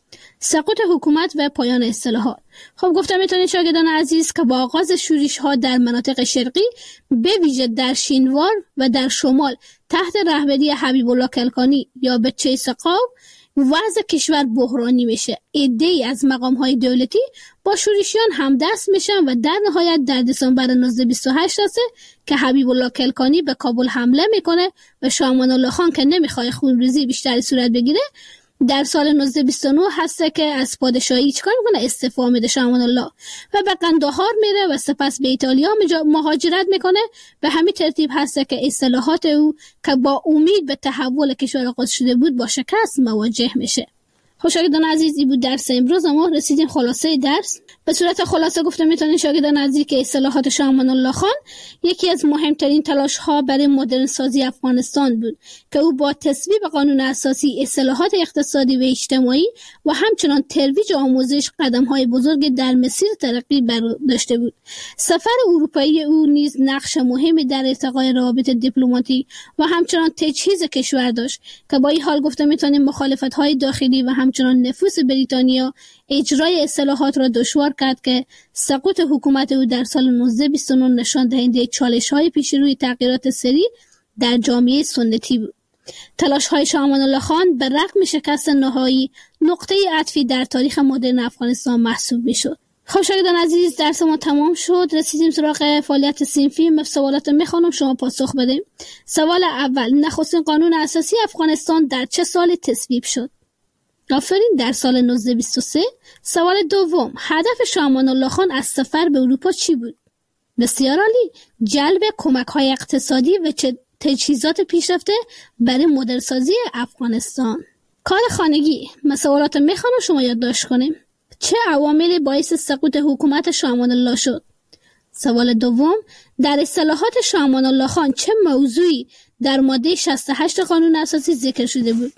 C: سقوط حکومت و پایان اصلاحات. خب گفتم میتونید شاگردان عزیز که با آغاز شورش ها در مناطق شرقی به ویژه در شینوار و در شمال تحت رهبری حبیب الله کلکانی یا بچه سقاو وضع کشور بحرانی میشه. عده‌ای از مقام‌های دولتی با شورشیان همدست میشن و در نهایت در دسامبر 1928 است که حبیب الله کلکانی به کابل حمله میکنه و شاه امان الله خان که نمیخواد خونریزی بیشتری صورت بگیره در سال 1929 هسته که از پادشاهی چیکار میکنه؟ استعفا میده شاه امان الله و به قندهار میره و سپس به ایتالیا مهاجرت میکنه. به همین ترتیب هسته که اصلاحات او که با امید به تحول کشور قدس شده بود با شکست مواجه میشه. شاگردان عزیز، این بود درس امروز. ما رسیدیم خلاصه درس. به صورت خلاصه گفتم میتونین شاگردان عزیز که اصلاحات شاه امان الله خان یکی از مهمترین تلاش ها برای مدرن سازی افغانستان بود که او با تصویب قانون اساسی، اصلاحات اقتصادی و اجتماعی و همچنان ترویج آموزش قدم های بزرگ در مسیر ترقی برداشته بود. سفر اروپایی او نیز نقش مهمی در ارتقای روابط دیپلماتیک و همچنان تجهیز کشور داشت که با این حال گفتم میتونیم مخالفت های داخلی و همچنان نفوذ بریتانیا اجرای اصلاحات را دشوار کرد که سقوط حکومت او در سال 1929 نشان دهنده چالش‌های پیش روی تغییرات سریع در جامعه سنتی بود. تلاش‌های شاه امان الله خان به رغم شکست نهایی نقطه عطفی در تاریخ مدرن افغانستان محسوب می‌شد. خب شاگردان عزیز، درس ما تمام شد. رسیدیم سراغ فعالیت صنفی. سوالات میخوانم شما پاسخ بدیم. سوال اول: نخستین قانون اساسی افغانستان در چه سال تصویب شد؟ آفرین، در سال 1923. سوال دوم: هدف شاه امان الله خان از سفر به اروپا چی بود؟ بسیار عالی، جلب کمک‌های اقتصادی و تجهیزات پیشرفته برای مدرن‌سازی افغانستان. کار خانگی. سوالات میخوانم شما یادداشت کنیم. چه عواملی باعث سقوط حکومت شاه امان الله شد؟ سوال دوم: در اصلاحات شاه امان الله خان چه موضوعی در ماده 68 قانون اساسی ذکر شده بود؟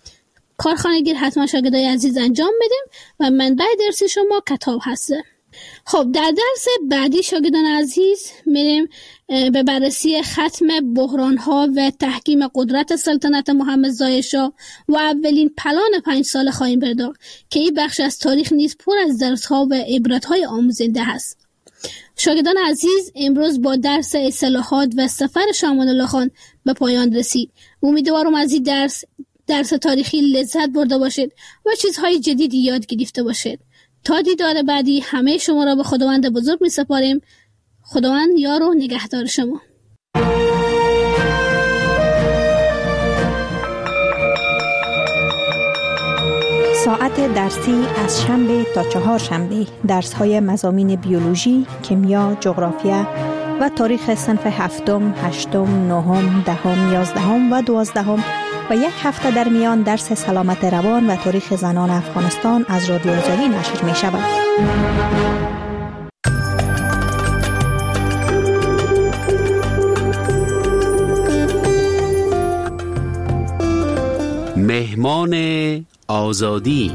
C: کارخانگی حتما شاگردای عزیز انجام بدیم و منبع درسی شما کتاب هسته. خب در درس بعدی شاگردان عزیز میریم به بررسی ختم بحران‌ها و تحکیم قدرت سلطنت محمد ظاهر شاه و اولین پلان 5 ساله خواهیم پرداخت که این بخش از تاریخ نیز پر از درس‌ها و عبرت‌های آموزنده است. شاگردان عزیز، امروز با درس اصلاحات و سفر شاه امان الله خان به پایان رسید. امیدوارم از این درس تاریخی لذت برده باشید و چیزهای جدیدی یاد گرفته باشید. تا دیدار بعدی همه شما را به خداوند بزرگ می سپاریم. خداوند یار و نگهدار شما.
D: ساعت درسی از شنبه تا چهارشنبه درس‌های مضامین بیولوژی، کیمیا، جغرافیا و تاریخ صنف 7م، 8م، 9م، 10م، 11م و 12م و یک هفته در میان درس سلامت روان و تاریخ زنان افغانستان از رادیو آزادی نشر می شود.
E: مهمان آزادی.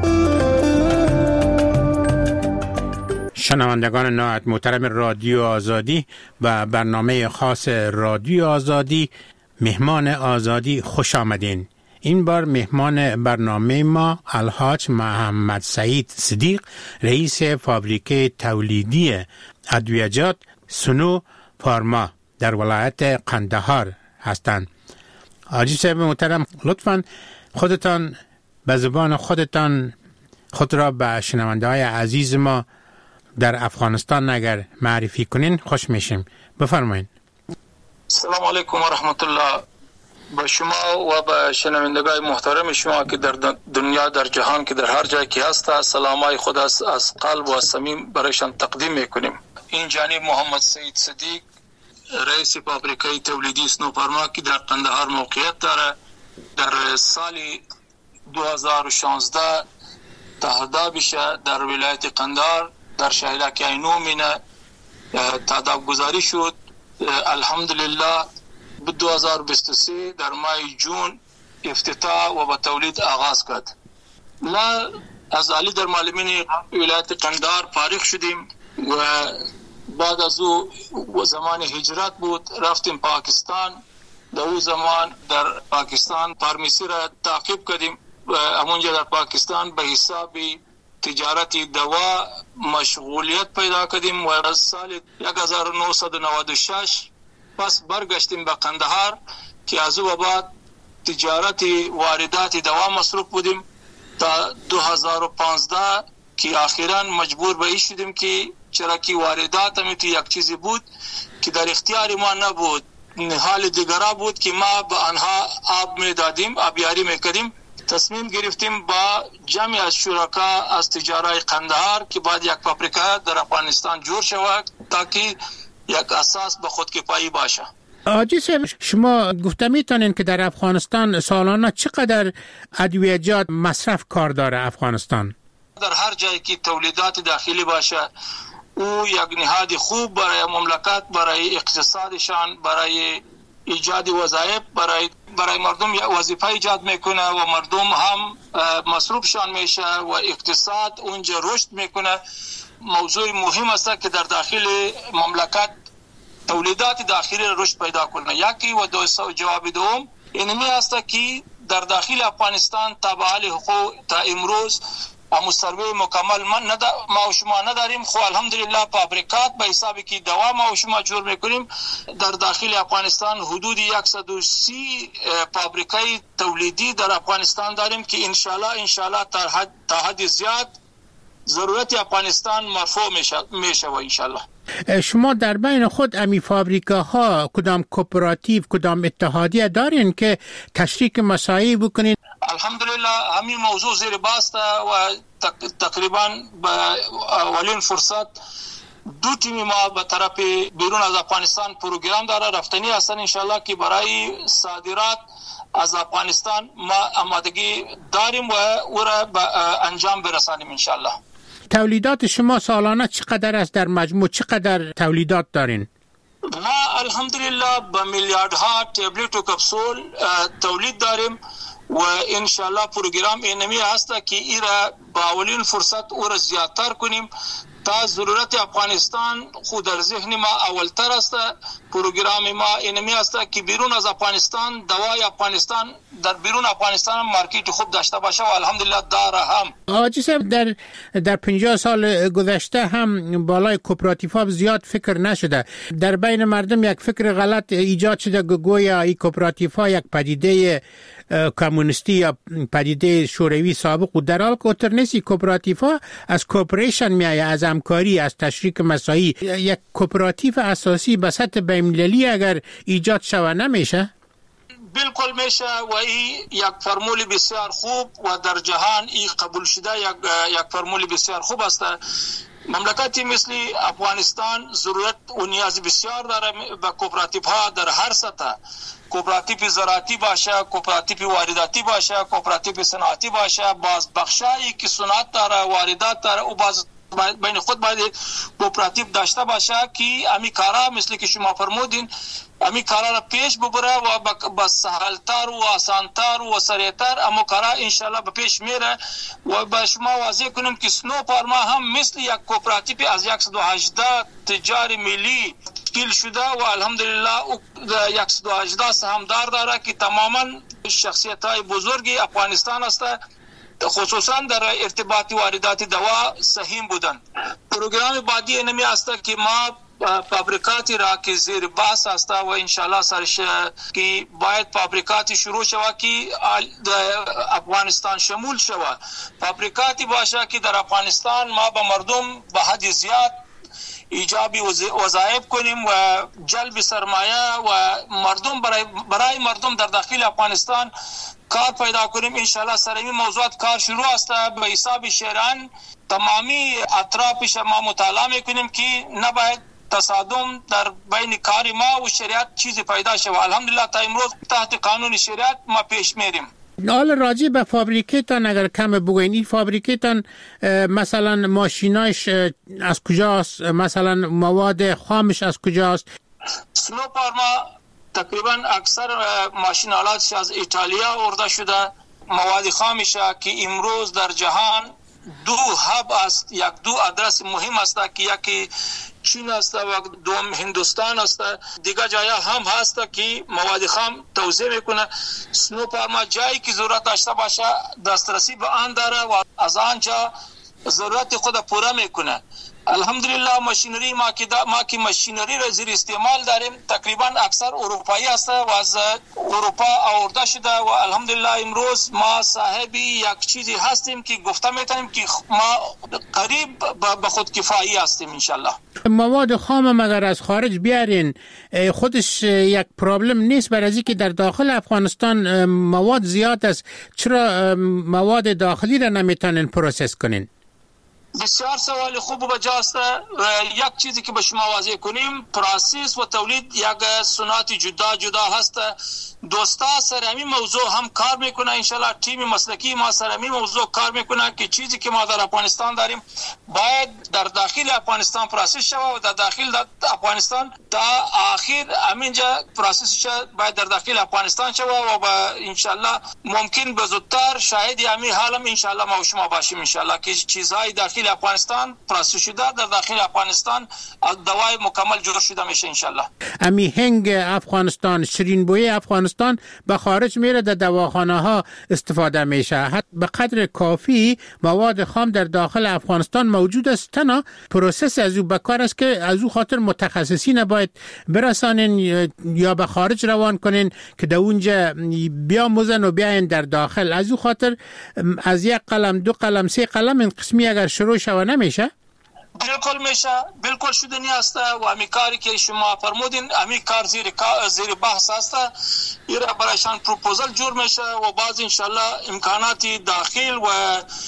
F: شنوندگان نهایت محترم رادیو آزادی و برنامه خاص رادیو آزادی مهمان آزادی خوش آمدین. این بار مهمان برنامه ما الحاج محمد سعید صدیق، رئیس فابریکه تولیدی ادویجات سنو فارما در ولایت قندهار هستند. حاجی صاحب محترم، لطفاً خودتان به زبان خودتان خود را به شنونده های عزیز ما در افغانستان اگر معرفی کنین خوش میشیم. بفرمایید.
G: سلام علیکم و رحمت الله به شما و به شنوندگان محترم شما که در دنیا، در جهان، که در هر جای که هست، سلامای خود از قلب و صمیم برایشان تقدیم میکنیم. این جانب محمد سعید صدیق، رئیس فابریکه تولیدی سنو فارما که در قندهار موقعیت داره، در سال 2016 تهدا بشه در ولایت قندهار در شهر کینومینه تعداد گذاری شد. الحمدلله به 2023 در ماه جون افتتاح و به تولید آغاز کرد. ما از علی در معلمین ولایت قندهار فارغ شدیم و بعد از او زمان هجرت بود، رفتیم پاکستان. در اون زمان در پاکستان فارمیسی را تعقیب کردیم همونجا در پاکستان به حساب تجارت دوا مشغولیت پیدا کردیم و از سال 1996 پس برگشتیم به قندهار که از او بعد تجارت واردات دوا مصروف بودیم تا 2015 که اخیراً مجبور به این شدیم که چرا که واردات هم تو یک چیزی بود که در اختیار ما نبود، حال دیگرا بود که ما به آنها آب میدادیم، آبیاری میکردیم. تصمیم گرفتیم با جمعی از شرکا از تجارای قندهار که باید یک فابریکه در افغانستان جور شود تا که یک اساس به خودکفایی باشه.
F: آجی صاحب، شما گفته میتونین که در افغانستان سالانه چقدر ادویه‌جات مصرف کار داره افغانستان؟
G: در هر جایی که تولیدات داخلی باشه او یک نهاد خوب برای مملکت، برای اقتصادشان، برای ایجاد وظایف، برای مردم وظیفه ایجاد میکنه و مردم هم مصروفشان میشه و اقتصاد اونجا رشد میکنه. موضوع مهم است که در داخل مملکت تولیدات داخلی رشد پیدا کنه. یکی و جواب دوم اینمی است که در داخل افغانستان تابع حقوق تا امروز اما سروی مکمل ما و شما نداریم. خو الحمدلله فابریکات به حسابی که دوا ما و شما جور میکنیم. در داخل افغانستان حدود 130 فابریکای تولیدی در افغانستان داریم که انشالله تا حد زیاد ضرورت افغانستان مرفوع میشه و انشالله.
F: شما در بین خود امی فابریکاها کدام کوپراتیو کدام اتحادیه دارین که تشریک مساعی بکنین؟
G: الحمدلله همین موضوع زیر باسته و تقریبا به اولین فرصت دو تیمی ما به طرف بیرون از افغانستان پروگرام داره رفتنی هستن انشالله که برای صادرات از افغانستان ما آمادگی داریم و او را به انجام برسانیم انشالله.
F: تولیدات شما سالانه چقدر است؟ در مجموع چقدر تولیدات دارین؟
G: ما الحمدلله به میلیاردها تبلت و کپسول تولید داریم و انشالله پروگرام اینمی هست که ای را با اولین فرصت او را زیادتر کنیم تا ضرورت افغانستان خود در ذهن ما اولتر است. پروگرام ما اینمی است که بیرون از افغانستان دوای افغانستان در بیرون افغانستان مارکت خوب داشته باشه و الحمدلله داره هم.
F: آجی صاحب، در 50 سال گذشته هم بالای کوپراتیوها زیاد فکر نشده. در بین مردم یک فکر غلط ایجاد شده گویا این کوپراتیوها یک پدیده کمونیستی یا پدیده شوروی سابق و در حال که اتر نیستی. کوپراتیوها از کوپریشن میایه، از همکاری، از تشریک مساعی. یک کوپراتیو اساسی به سطح بین‌المللی اگر ایجاد شوه نمیشه؟
G: بالکل میشه و این یک فرمول بسیار خوب و در جهان این قبول شده یک فرمول بسیار خوب است. مملکتی مثل افغانستان ضرورت و نیاز بسیار داره به کوپراتیوها در هر سطح. کوپراتیو زراعتی باشه، کوپراتیو وارداتی باشه، کوپراتیو صنعتی باشه، باز بخشایی که صنعت داره، واردات داره و باز بین خود باید کوپراتیو داشته باشه که امی کارا مثل که شما فرمودین امی کارا را پیش ببره و با سهلتر و آسانتر و سریعتر اما کارا انشالله به پیش میره. و به شما واضح کنیم که سنو پارما هم مثل یک کوپراتیو از 118 تجار ملی تشکیل شده و الحمدلله 118 سهامدار داره که تماما شخصیت های بزرگی افغانستان است، خصوصا در ارتباط واردات دوا سهیم بودن. پروگرام بعدی اینمی است که ما فابریکاتی را که زیر بحث است و انشالله سرش که باید فابریکاتی شروع شود که افغانستان شمول شود. فابریکاتی باشه که در افغانستان ما به مردم به حد زیاد ایجابی وظایف کنیم و جلب سرمایه و مردم برای مردم در داخل افغانستان کار پیدا کنیم. انشالله سر این موضوعات کار شروع است. به حساب شیران تمامی اطرافش ما مطالعه میکنیم که نباید تصادم در بین کار ما و شریعت چیزی پیدا شود. الحمدلله تا امروز تحت قانون شریعت ما پیش میریم.
F: حالا راجع به فابریکتان اگر کم بگوین، این فابریکتان مثلا ماشیناش از کجاست؟ مثلا مواد خامش از کجاست؟
G: سنو پارما تقریبا اکثر ماشین آلاتش از ایتالیا آورده شده. مواد خامش که امروز در جهان دو هاب است، یک دو آدرس مهم است که یکی چین است و دوم هندوستان است. دیگه جای هم هست که مواد خام توزیع میکنه. سنوفارما جایی که ضرورت داشته باشه دسترسی به آن داره و از آنجا ضرورت خود پورا میکنه. الحمدلله ماشینری ما که ماشینری را زیر استعمال داریم تقریبا اکثر اروپایی است و از اروپا آورده شده و الحمدلله امروز ما صاحب یک چیزی هستیم که گفته میتونیم که ما قریب به خود کفایی هستیم انشالله.
F: مواد خام اگر از خارج بیارین خودش یک پرابلم نیست؟ برای اینکه در داخل افغانستان مواد زیاد است، چرا مواد داخلی را نمیتونین پروسس کنین؟
G: بسیار سوال خوب و بجاست. یک چیزی که به شما واضح کنیم، پروسس و تولید یک صنعت جدا هست. دوستا سر همین موضوع هم کار میکنه، انشالله تیم مسلکی ما سر همین موضوع کار میکنه که چیزی که ما در افغانستان داریم باید در داخل افغانستان پروسس شود و در داخل افغانستان تا آخر همینجا پروسس شود، باید در داخل افغانستان شود و انشالله ممکن به زودتر شاهد همین حالم انشالله ما و شما باشیم انشالله که چیزهای داخل افغانستان پروسس شده در داخل افغانستان دوای مکمل جور شده میشه انشالله.
F: امی هنگ افغانستان، شیرین بوی افغانستان به خارج میره، در دواخانه ها استفاده میشه. حتی به قدر کافی مواد خام در داخل افغانستان موجود است، تنها پروسس از او بکار است که از او خاطر متخصصین باید برسانین یا به خارج روان کنین که در اونجا بیاموزن و بیاین در داخل. از او خاطر از یک قلم، دو قلم، سه قلم این قسمی اگر شروع شوه نمیشه؟
G: بالکل میشه، بالکل شدنی است و همی کاری که شما فرمودین همی کار زیر بحث است. ایرا برایشان پروپوزل جور میشه و بعض انشالله امکانات داخل و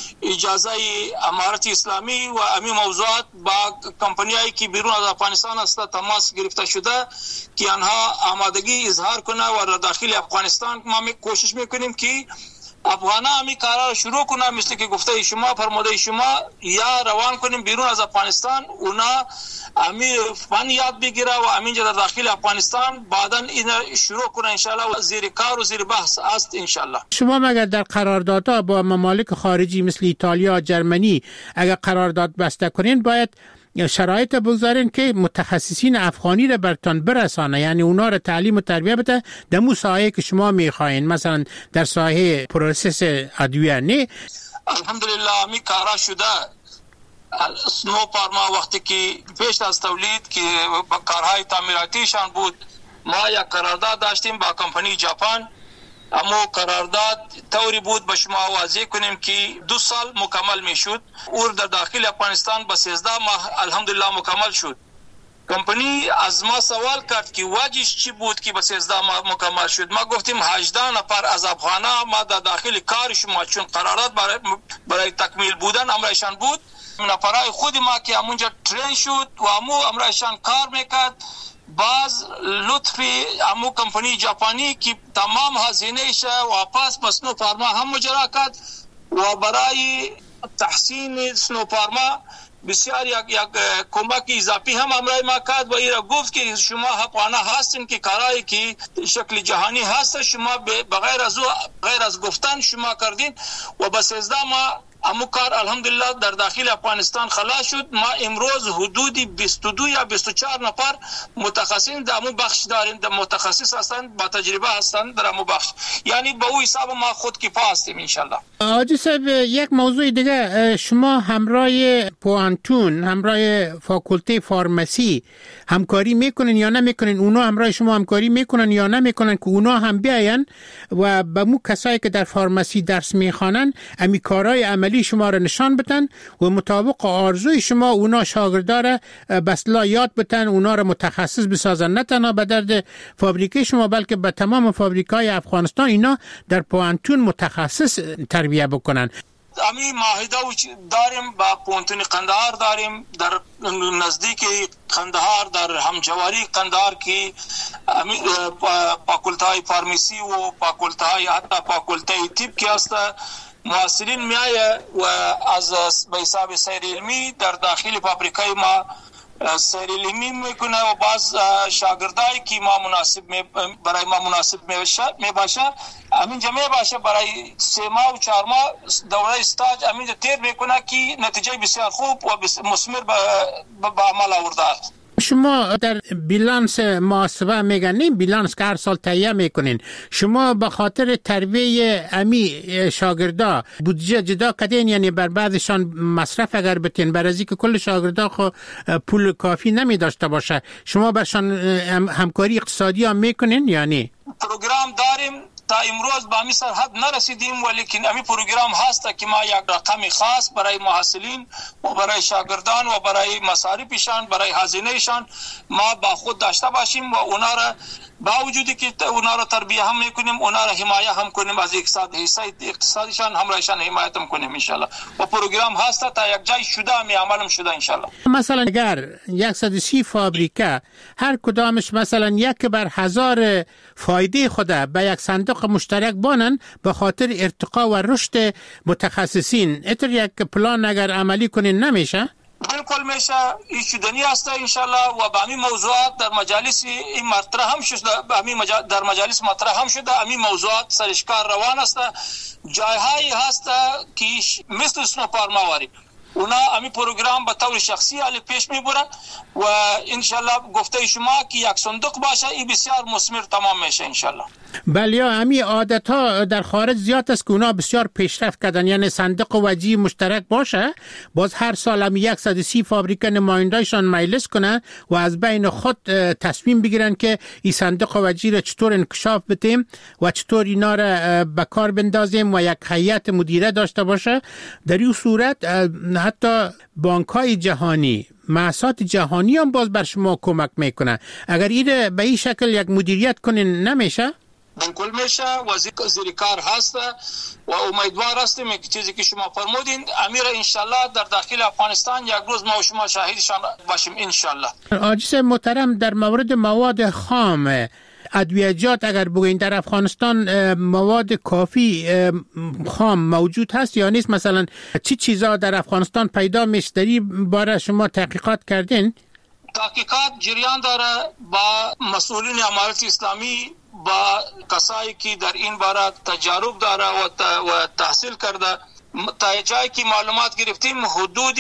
G: اجازه امارت اسلامی و همی موضوعات با کمپانیایی که بیرون از افغانستان است تماس گرفته شده که آنها آمادگی اظهار کنه و داخل افغانستان ما کوشش میکنیم که افغانا همی کارا شروع کنه، مثل که گفته شما فرموده شما، یا روان کنیم بیرون از افغانستان، اونا همی فن یاد بگیره و همینجا در داخل افغانستان بعدا این شروع کنه انشالله و زیر کار و زیر بحث است انشالله.
F: شما مگر در قراردادها با ممالک خارجی مثل ایتالیا، جرمنی اگر قرارداد بسته کنین باید شرایط بگذارین که متخصصین افغانی را برتان برسانه، یعنی اونا را تعلیم و تربیه بده در مو ساحه که شما میخواین، مثلا در ساحه پروسس ادویه. نه
G: الحمدلله می کارا شده. سنوفارما وقتی که پیش از تولید که با کارهای تعمیراتیشان بود ما یک قرارداد داشتیم با کمپانی ژاپن، اما قرارداد طوری بود به شما واضح کنیم که 2 سال مکمل میشد اور در داخل افغانستان به 13 ماه الحمدلله مکمل شد. کمپانی از ما سوال کرد که وجهش چی بود که به 13 ماه مکمل شد. ما گفتیم 18 نفر از افغانا ما در داخل کار شما چون قرارداد برای تکمیل بودن امرایشان بود، نفرای خود ما که همونجا ترین شد و امرایشان کار میکرد. باز لطفی امو کمپانی ژاپنی که تمام هزینه‌اش واپس به سنوفارما هم مجرا کرد و برای تحسین سنوفارما بسیار یک کمک اضافی هم امرای ما کرد و ایرا گفت که شما حقانه هستین که کارایی که شکل جهانی هست شما غیر از گفتن شما کردین و بس از ما امو کار الحمدلله در داخل افغانستان خلاص شد. ما امروز حدودی 22 یا 24 نفر متخصصین در امو بخش داریم، در متخصص هستند با تجربه هستند در امو بخش، یعنی به او حساب ما خود کفا هستیم انشالله.
F: حاجی صاحب یک موضوع دیگه، شما همراه پوانتون، همراه فاکولته فارمسی همکاری میکنین یا نمیکنین؟ اونا همراه شما همکاری میکنن یا نمیکنن که اونا هم بیاین و به مو کسایی که در فارمسی درس میخوانن امی کارهای عملی شما را نشان بدن و مطابق آرزوی شما اونا شاگردار بسلا یاد بدن، اونا را متخصص بسازن، نه تنها به درد فابریکه شما بلکه به تمام فابریکای افغانستان اینا در پوانتون متخصص تربیه بکنن.
G: امی معاهده داریم با پوانتون قندهار، داریم در نزدیک قندهار در همجواری قندهار که فاکولته فارمسی و فاکولته حتی فاکولته طب که هست محصلین میایه و از به حساب سیر علمی در داخل فابریکای ما سریلیمی میکنه و باز شاگردایی که ما مناسب برای ما مناسب می باشه همین جمعه باشه برای 3 ماه و 4 ماه دوره استاج همین تیر میکنه که نتیجه بسیار خوب و مثمر به عمل آورده است.
F: شما در بیلانس محاسبه میگنین، بیلانس که هر سال تهیه میکنین، شما به خاطر تربیه امی شاگردا بودجه جدا کردین؟ یعنی بر بعضشان مصرف اگر بتین بر از اینکه کل شاگردا خو پول کافی نمی داشته باشه، شما برشان همکاری اقتصادی هم میکنین؟ یعنی
G: پروگرام داریم تا امروز به مثل حد نرسیدیم، ولیکن امی پروگرام هست که ما یک رقم خاص برای محصلین و برای شاگردان و برای مصارفشان، برای هزینهشان ما با خود داشته باشیم و اونا را با وجودی که اونا را تربیه هم میکنیم، اونا را حمایه هم کنیم، از اقتصادشان همراهشان حمایت هم کنیم انشالله. و پروگرام هست تا یک جای شده می عملم شده انشالله.
F: مثلا اگر 130 فابریکه هر کدامش مثلا 1/1000 فایده خود به یک صندوق مشترک بانن به خاطر ارتقا و رشد متخصصین، اتر یک پلان اگر عملی کنین نمیشه؟
G: بالکل میشه، این شدنی است انشالله. و به همین موضوعات در مجالس این مطرح هم شده، در مجالس مطرح هم شده، همین موضوعات سرشکار روان است. جایهایی هست که مثل سنوپار ماوری اونا همین پروگرام به طور شخصی علی پیش میبرن و انشالله گفته شما که یک صندوق باشه این بسیار مثمر تمام میشه انشالله.
F: بله، همین عادت ها در خارج زیاد است که اونا بسیار پیشرفت کردن، یعنی صندوق وجیه مشترک باشه، باز هر سال هم 130 فابریکه نمایندایشان مجلس کنن و از بین خود تصمیم بگیرن که این صندوق وجیه را چطور انکشاف بدیم و چطور اینا را به کار بندازیم و یک هیئت مدیره داشته باشه. در این صورت حتی بانک‌های جهانی، مؤسسات جهانی هم باز بر شما کمک میکنه. اگر این به این شکل یک مدیریت کنین نمیشه؟
G: بالکل میشه. وزیر کار هست و امیدوار هستیم که چیزی که شما فرمودین امیر انشالله در داخل افغانستان یک روز ما و شما شاهدشان باشیم انشالله.
F: عاجز محترم، در مورد مواد خام ادویجات اگر بگوین در افغانستان مواد کافی خام موجود هست یا نیست؟ مثلا چی چیزا در افغانستان پیدا میشه؟ در این باره شما تحقیقات کردین؟
G: تحقیقات جریان داره با مسئولین امارت اسلامی، با کسایی که در این باره تجارب داره و تحصیل کرده، تا جایی که معلومات گرفتیم حدود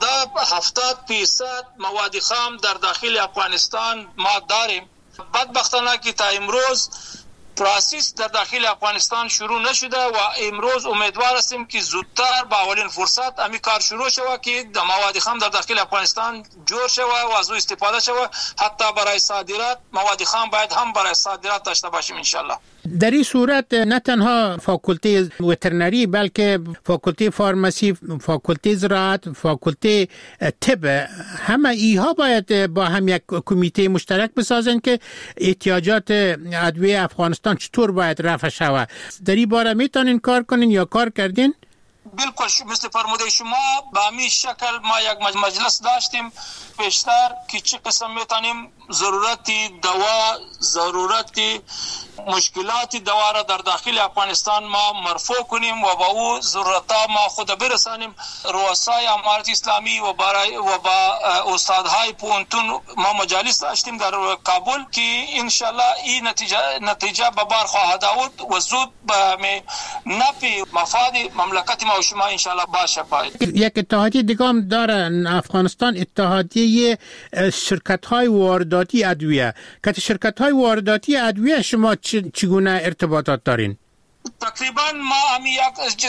G: 70% مواد خام در داخل افغانستان ما داریم. بدبختانه که تا امروز پروسس در داخل افغانستان شروع نشده و امروز امیدوار هستیم که زودتر با اولین فرصت امی کار شروع شود که مواد خام در داخل افغانستان جور شود و از او استفاده شود. حتی برای صادرات مواد خام باید هم برای صادرات داشته باشیم انشالله.
F: در این صورت نه تنها فاکولته وترنری بلکه فاکولته فارماسی، فاکولته زراعت، فاکولته طب، همه ایها باید با هم یک کمیته مشترک بسازن که احتیاجات ادویه افغانستان چطور باید رفع شود. در این باره میتونین کار کنین یا کار کردین؟
G: بالکل مثل فرموده شما به همین شکل ما یک مجلس داشتیم پیشتر که چه قسم میتونیم ضرورتی دوا، ضرورتی مشکلات دوا را در داخل افغانستان ما مرفوع کنیم و با او ضرورتا ما خود برسانیم. رؤسای امارت اسلامی و با استادهای پونتون ما مجالس داشتیم در کابل که انشالله این نتیجه به بار خواهد آورد و زود به نفع مفاد مملکت ما و شما انشالله باشه.
F: یک اتحادیه دیگه هم داره افغانستان، اتحادیه شرکت‌های وارداتی ادویه. که شرکت‌های وارداتی ادویه شما چگونه ارتباطات دارین؟
G: تقریبا ما همی یک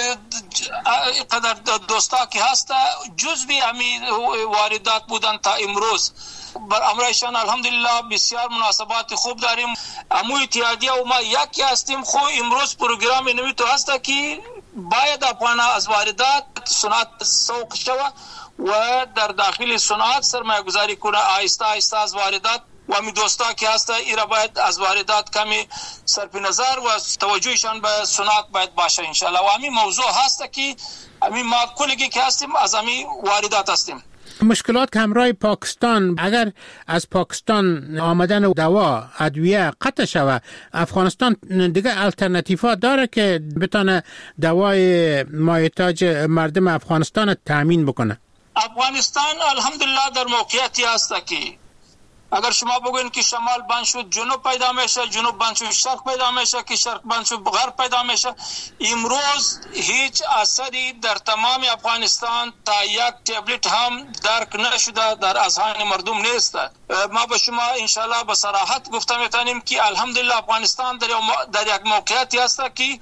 G: قدر دوستا که هست جزوی همی واردات بودن تا امروز. بر امرایشان الحمدلله بسیار مناسبات خوب داریم. امو اتحادیه و ما یکی هستیم. خو امروز پروگرام اینمی تو هست که باید افغان از واردات صنعت سوق شود و در داخل صنعت سرمایه گذاری کنه آهسته آهسته از واردات و همی دوستا که هست ایرا باید از واردات کمی صرف نظر و توجهشان به صنعت باید باشه انشالله. و همی موضوع هست که همی ما کلگی که هستیم از همی واردات هستیم.
F: مشکلات که همراه پاکستان، اگر از پاکستان آمدن دوا ادویه قطع شود، افغانستان دیگه الټرناتیوها داره که بتونه دوای مایحتاج مردم افغانستان تامین بکنه؟
G: افغانستان الحمدلله در موقعیتی است که اگر شما بگوین که شمال بند شد جنوب پیدا میشه، جنوب بند شد شرق پیدا میشه، که شرق بند شد غرب پیدا میشه. امروز هیچ اثری در تمام افغانستان تا یک تبلیت هم درک نشده، در اذهان مردم نیست. ما به شما انشالله به صراحت گفته میتونیم که الحمدلله افغانستان در یک موقعیتی است که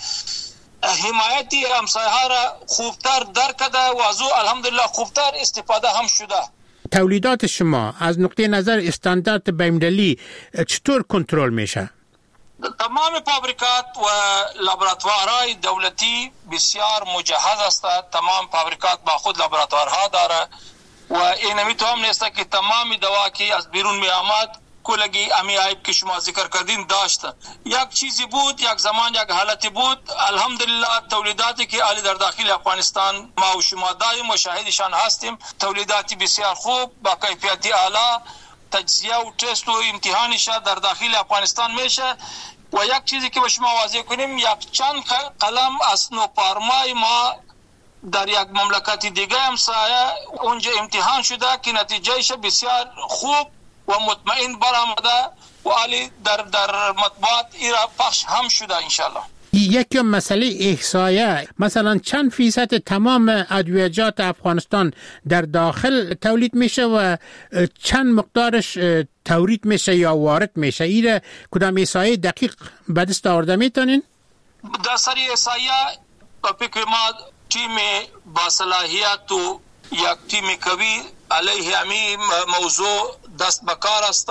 G: حمایتی همسایه‌ها را خوبتر درک کرده و از او الحمدلله خوبتر استفاده هم شده.
F: تولیدات شما از نقطه نظر استاندارد بین‌المللی چطور کنترل میشه؟
G: تمام فابریکات و لابراتوارهای دولتی بسیار مجهز است. تمام فابریکات با خود لابراتوارها داره و این میتونم نیست که تمام دوا که از بیرون می آمد کلگی امی عیب که شما ذکر کردین داشت. یک چیزی بود، یک زمان یک حالتی بود. الحمدلله تولیداتی که علی در داخل افغانستان ما و شما داریم و شاهدشان هستیم، تولیداتی بسیار خوب با کیفیتی اعلی، تجزیه و تست و امتحانش در داخل افغانستان میشه. و یک چیزی که به شما واضح کنیم، یک چند قلم از نوپارمای ما در یک مملکت دیگه همسایه اونجا امتحان شده که نتیجهش بسیار خوب و مطمئن برآمده و علی در مطبوعات ایرا پخش هم شده انشالله.
F: یکی مسئله احصایه، مثلا چند فیصد تمام ادویجات افغانستان در داخل تولید میشه و چند مقدارش تورید میشه یا وارد میشه؟ ایره کدام احصایه دقیق به دست آورده میتونین؟
G: در سری احصایه فکر ما تیم با صلاحیت و یک تیم قوی علیه همی موضوع دست بکار است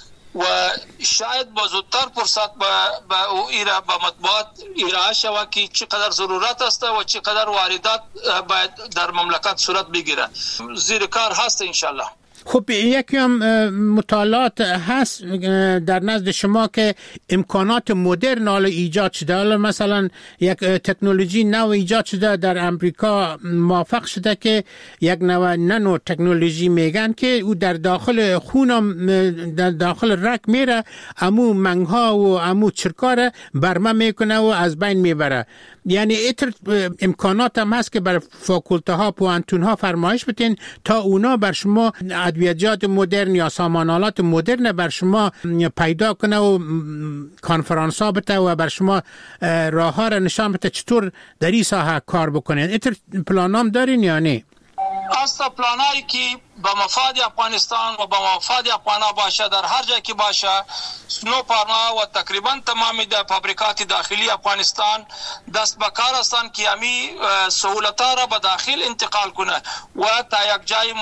G: و شاید با زودتر فرصت با ایرا با مطبوعات ارائه شود که چقدر ضرورت است و چقدر واردات باید در مملکت صورت بگیره. زیر کار هست انشالله.
F: خب یکی هم مطالعات هست در نزد شما که امکانات مدرن حالا ایجاد شده، حالا مثلا یک تکنولوژی نو ایجاد شده در امریکا، موفق شده که یک نوع نانو تکنولوژی میگن که او در داخل خونم در داخل رگ میره، امو منگها و امو چرکار برمه میکنه و از بین میبره. یعنی ایتر امکانات هم هست که بر فاکولته ها پوانتون ها فرمایش بتین تا اونا بر شما ادویجات مدرن یا سامانالات مدرن بر شما پیدا کنه و کانفرانس ها بته و بر شما راه ها را نشان بته چطور در این ساحه کار بکنین. ایتر پلانام دارین یا نه؟
G: است پلانایی که با مفاد افغانستان و با مفاد افغانا باشه، در هر جای که باشه سنوپارما و تقریبا تمامی در فابریکات داخلی افغانستان دست به کار هستند که همی سهولت‌ها را به داخل انتقال کنه و تا یک جای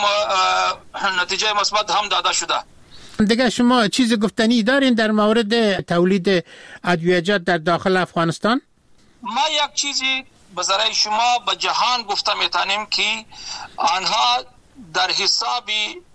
G: نتیجه مثبت هم داده شده.
F: دیگه شما چیز گفتنی دارین در مورد تولید ادویجات در داخل افغانستان؟
G: ما یک چیزی به ذریعه شما به جهان گفته میتونیم که آنها در حساب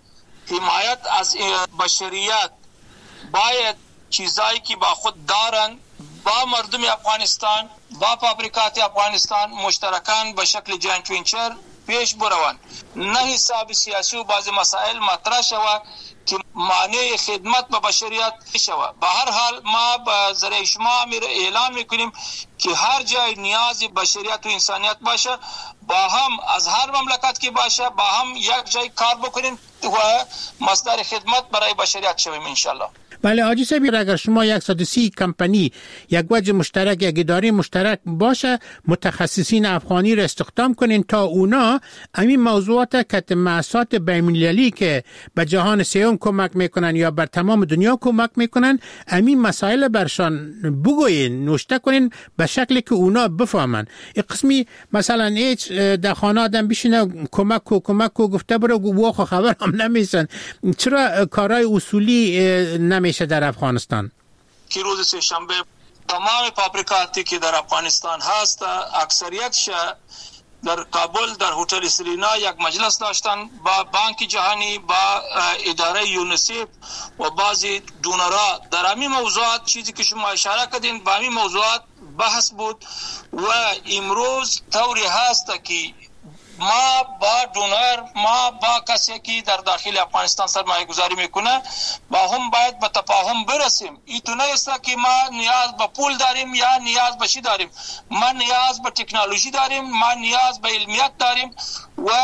G: حمایت از بشریت باید چیزایی که با خود دارن با مردم افغانستان با فابریکات افغانستان مشترکان به شکل جوینت ونچر پیش بروند، نه حساب سیاسی و بعض مسائل مطرح شود که مانع خدمت به بشریت شود. به هر حال ما به ذریعه شما اعلام میکنیم که هر جای نیاز بشریت و انسانیت باشه با هم از هر مملکت که باشه با هم یک جای کار بکنیم و مصدر خدمت برای بشریت شویم انشالله.
F: بله حاجی صاحب، اگر شما 130 کمپانی یک وجه مشترک یک اداره مشترک باشه متخصصین افغانی را استخدام کنین تا اونا همین موضوعات کتمعصات بین‌المللی که به جهان سوم کمک میکنن یا بر تمام دنیا کمک میکنن همین مسائل برشان بگوین نوشته کنین به شکلی که اونا بفهمن. این قسمی مثلا هیچ در خانه آدم بشینه کمک کو گفته برو و خبر هم نمیسن. چرا کارهای اصولی نمیشه در افغانستان؟
G: که روز سه‌شنبه تمام فابریکاتی که در افغانستان هست اکثریتش در کابل در هتل سرینا یک مجلس داشتن با بانک جهانی با اداره یونیسف و بعضی دونرها در همین موضوعات چیزی که شما اشاره کردین با همین موضوعات بحث بود و امروز طوری هست که ما با دونر ما با کسی که در داخل افغانستان سرمایه گذاری میکنه با هم باید به تفاهم برسیم. ایتو نیست که ما نیاز به پول داریم یا نیاز به چی داریم، ما نیاز به تکنولوژی داریم، ما نیاز به علمیت داریم و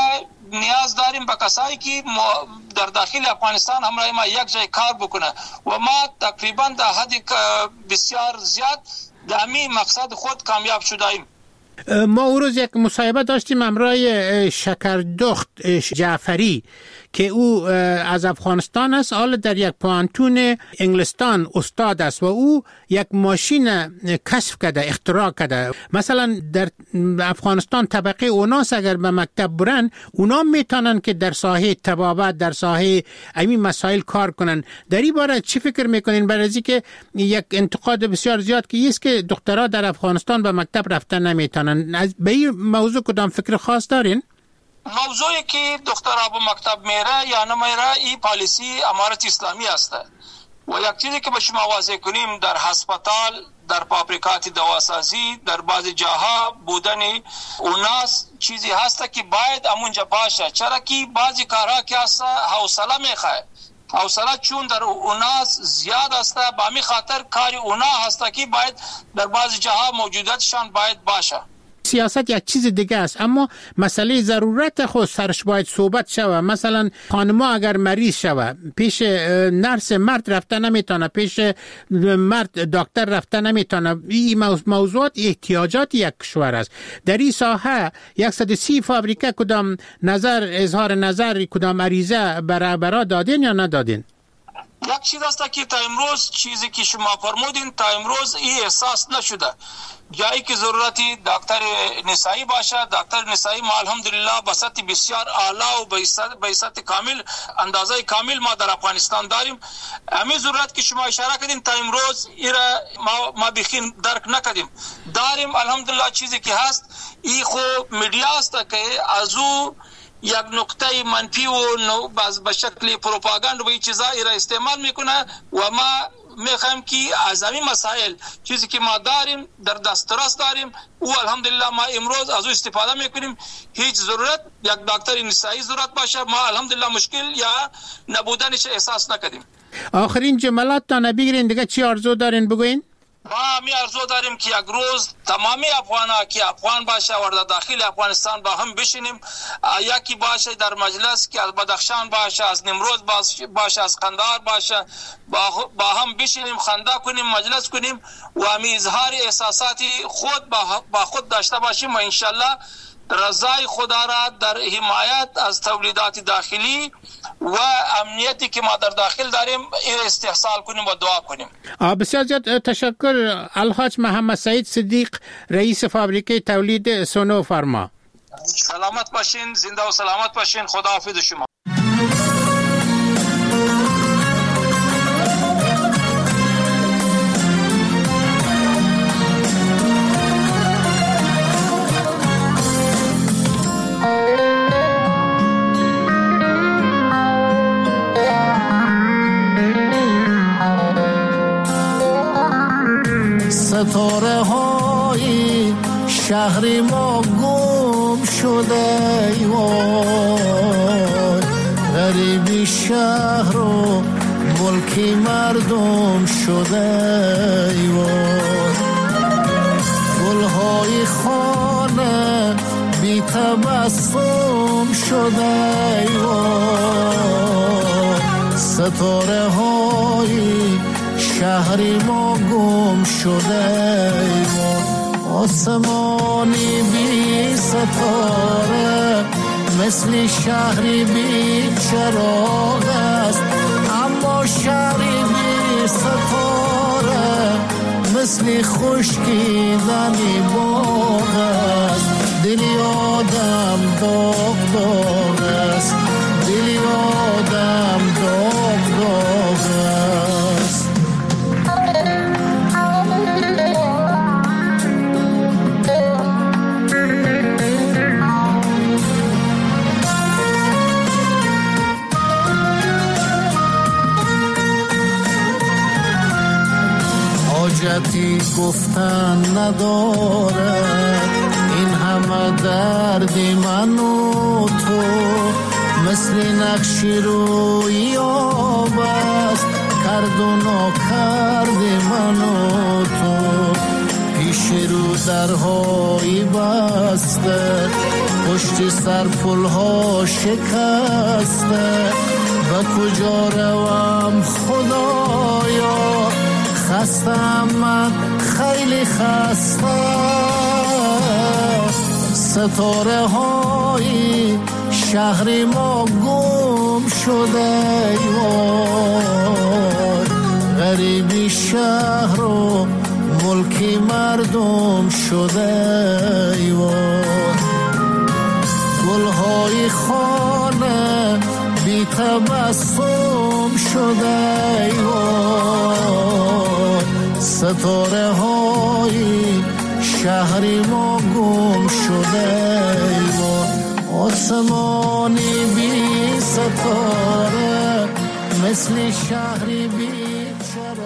G: نیاز داریم به کسایی که در داخل افغانستان همراه ما یک جای کار بکنه و ما تقریبا در حد بسیار زیاد در همین مقصد خود کامیاب شدیم.
F: ما او روز یک مصاحبه داشتیم همراه شکردخت جعفری که او از افغانستان است، حالا در یک پانتون انگلستان استاد است و او یک ماشین کشف کرده، اختراع کرده. مثلا در افغانستان طبقه اوناس اگر به مکتب برن، اونا میتونن که در ساحه طبابت، در ساحه همین مسائل کار کنن. در این باره چی فکر میکنین؟ برای از که یک انتقاد بسیار زیاد که است که دخترها در افغانستان به مکتب رفتن نمیتونن، به این موضوع کدام فکر خاص دارین؟
G: موضوعی که دخترها به مکتب میره یا نمیره این پالیسی امارت اسلامی است و یک چیزی که به شما واضح کنیم، در هسپتال، در فابریکات دواسازی، در بعضی جاها بودن اوناس چیزی هست که باید امونجا باشه، چرا که بعضی کارها که هست حوصله میخواه، حوصله چون در اوناس زیاد است، به همین خاطر کاری اونا هست که باید در بعضی جاها موجوداتشان باید باشه.
F: سیاست یک چیز دیگه است، اما مسئله ضرورت خود سرش باید صحبت شوه. مثلا خانما اگر مریض شوه پیش نرس مرد رفته نمیتونه، پیش مرد دکتر رفته نمیتونه. این موضوعات احتیاجات یک کشور است. در این ساحه 130 فابریکه کدام اظهار نظر کدام عریضه برا دادین یا ندادین؟
G: یک چیز است که تا امروز چیزی که شما فرمودین تا امروز این احساس نشده. جایی که ضرورتی دکتر نسایی باشه، دکتر نسایی ما الحمدلله به سطح بسیار اعلی و به سطح کامل، اندازه کامل ما در افغانستان داریم. همین ضرورت که شما اشاره کردین تا امروز ایرا ما بخین درک نکردیم. داریم الحمدلله. چیزی که هست این خو میډیا است که از او یک نکته منفی و به شکل پروپاگاند و این چیزا را استعمال میکنه و ما میخوایم که از همین مسائل چیزی که ما داریم در دسترس داریم او الحمدلله ما امروز از او استفاده میکنیم. هیچ ضرورت یک دکتر نسایی ضرورت باشه ما الحمدلله مشکل یا نبودنش احساس نکردیم.
F: آخرین جملات تا نبیگرین دیگه چی آرزو دارین بگوین؟
G: ما همی آرزو داریم که یک روز تمامی افغان‌ها که افغان باشه و در داخل افغانستان با هم بشینیم، یکی باشه در مجلس که از بدخشان باشه، از نمروز باشه، از قندهار باشه، با هم بشینیم خنده کنیم، مجلس کنیم و همی اظهار احساساتی خود با خود داشته باشیم و انشالله رضای خدا را در حمایت از تولیدات داخلی و امنیتی که ما در داخل داریم استحصال کنیم و دعا کنیم.
F: بسیار زیاد تشکر الحاج محمد سعید صدیق، رئیس فابریکه تولید سونو فارما.
G: سلامت باشین، زنده و سلامت باشین. خدا حافظ شما.
H: ستاره های شهر ما گم شده وای، غریبی شهر و ملکی مردم شده وای، گلهای خانه بی تبسم شده وای، ستاره های شهری ما گم شده آسمانی بی ستاره مثل شهری بی چراغ است، اما شهری بی ستاره مثل خشکیدنی باغ است. دلی آدم داغ داغ است، دلی آدم داغ داغ است. حاجتی گفتن ندارد این همه درد من و تو، مثل نقشی روی آب است کرد و ناکرد من و تو. پیش رو درهایی بسته، پشت سر پلها شکسته. به کجا روم خدایا، خستم من خیلی خسته. ستاره های شهر ما گم شده، غریبی شهر و ملکی مردم شده. گلهای خانه بی تبسم شده، ستاره های شهری ما گم شده. آسمانی بی ستاره مثل شهری بی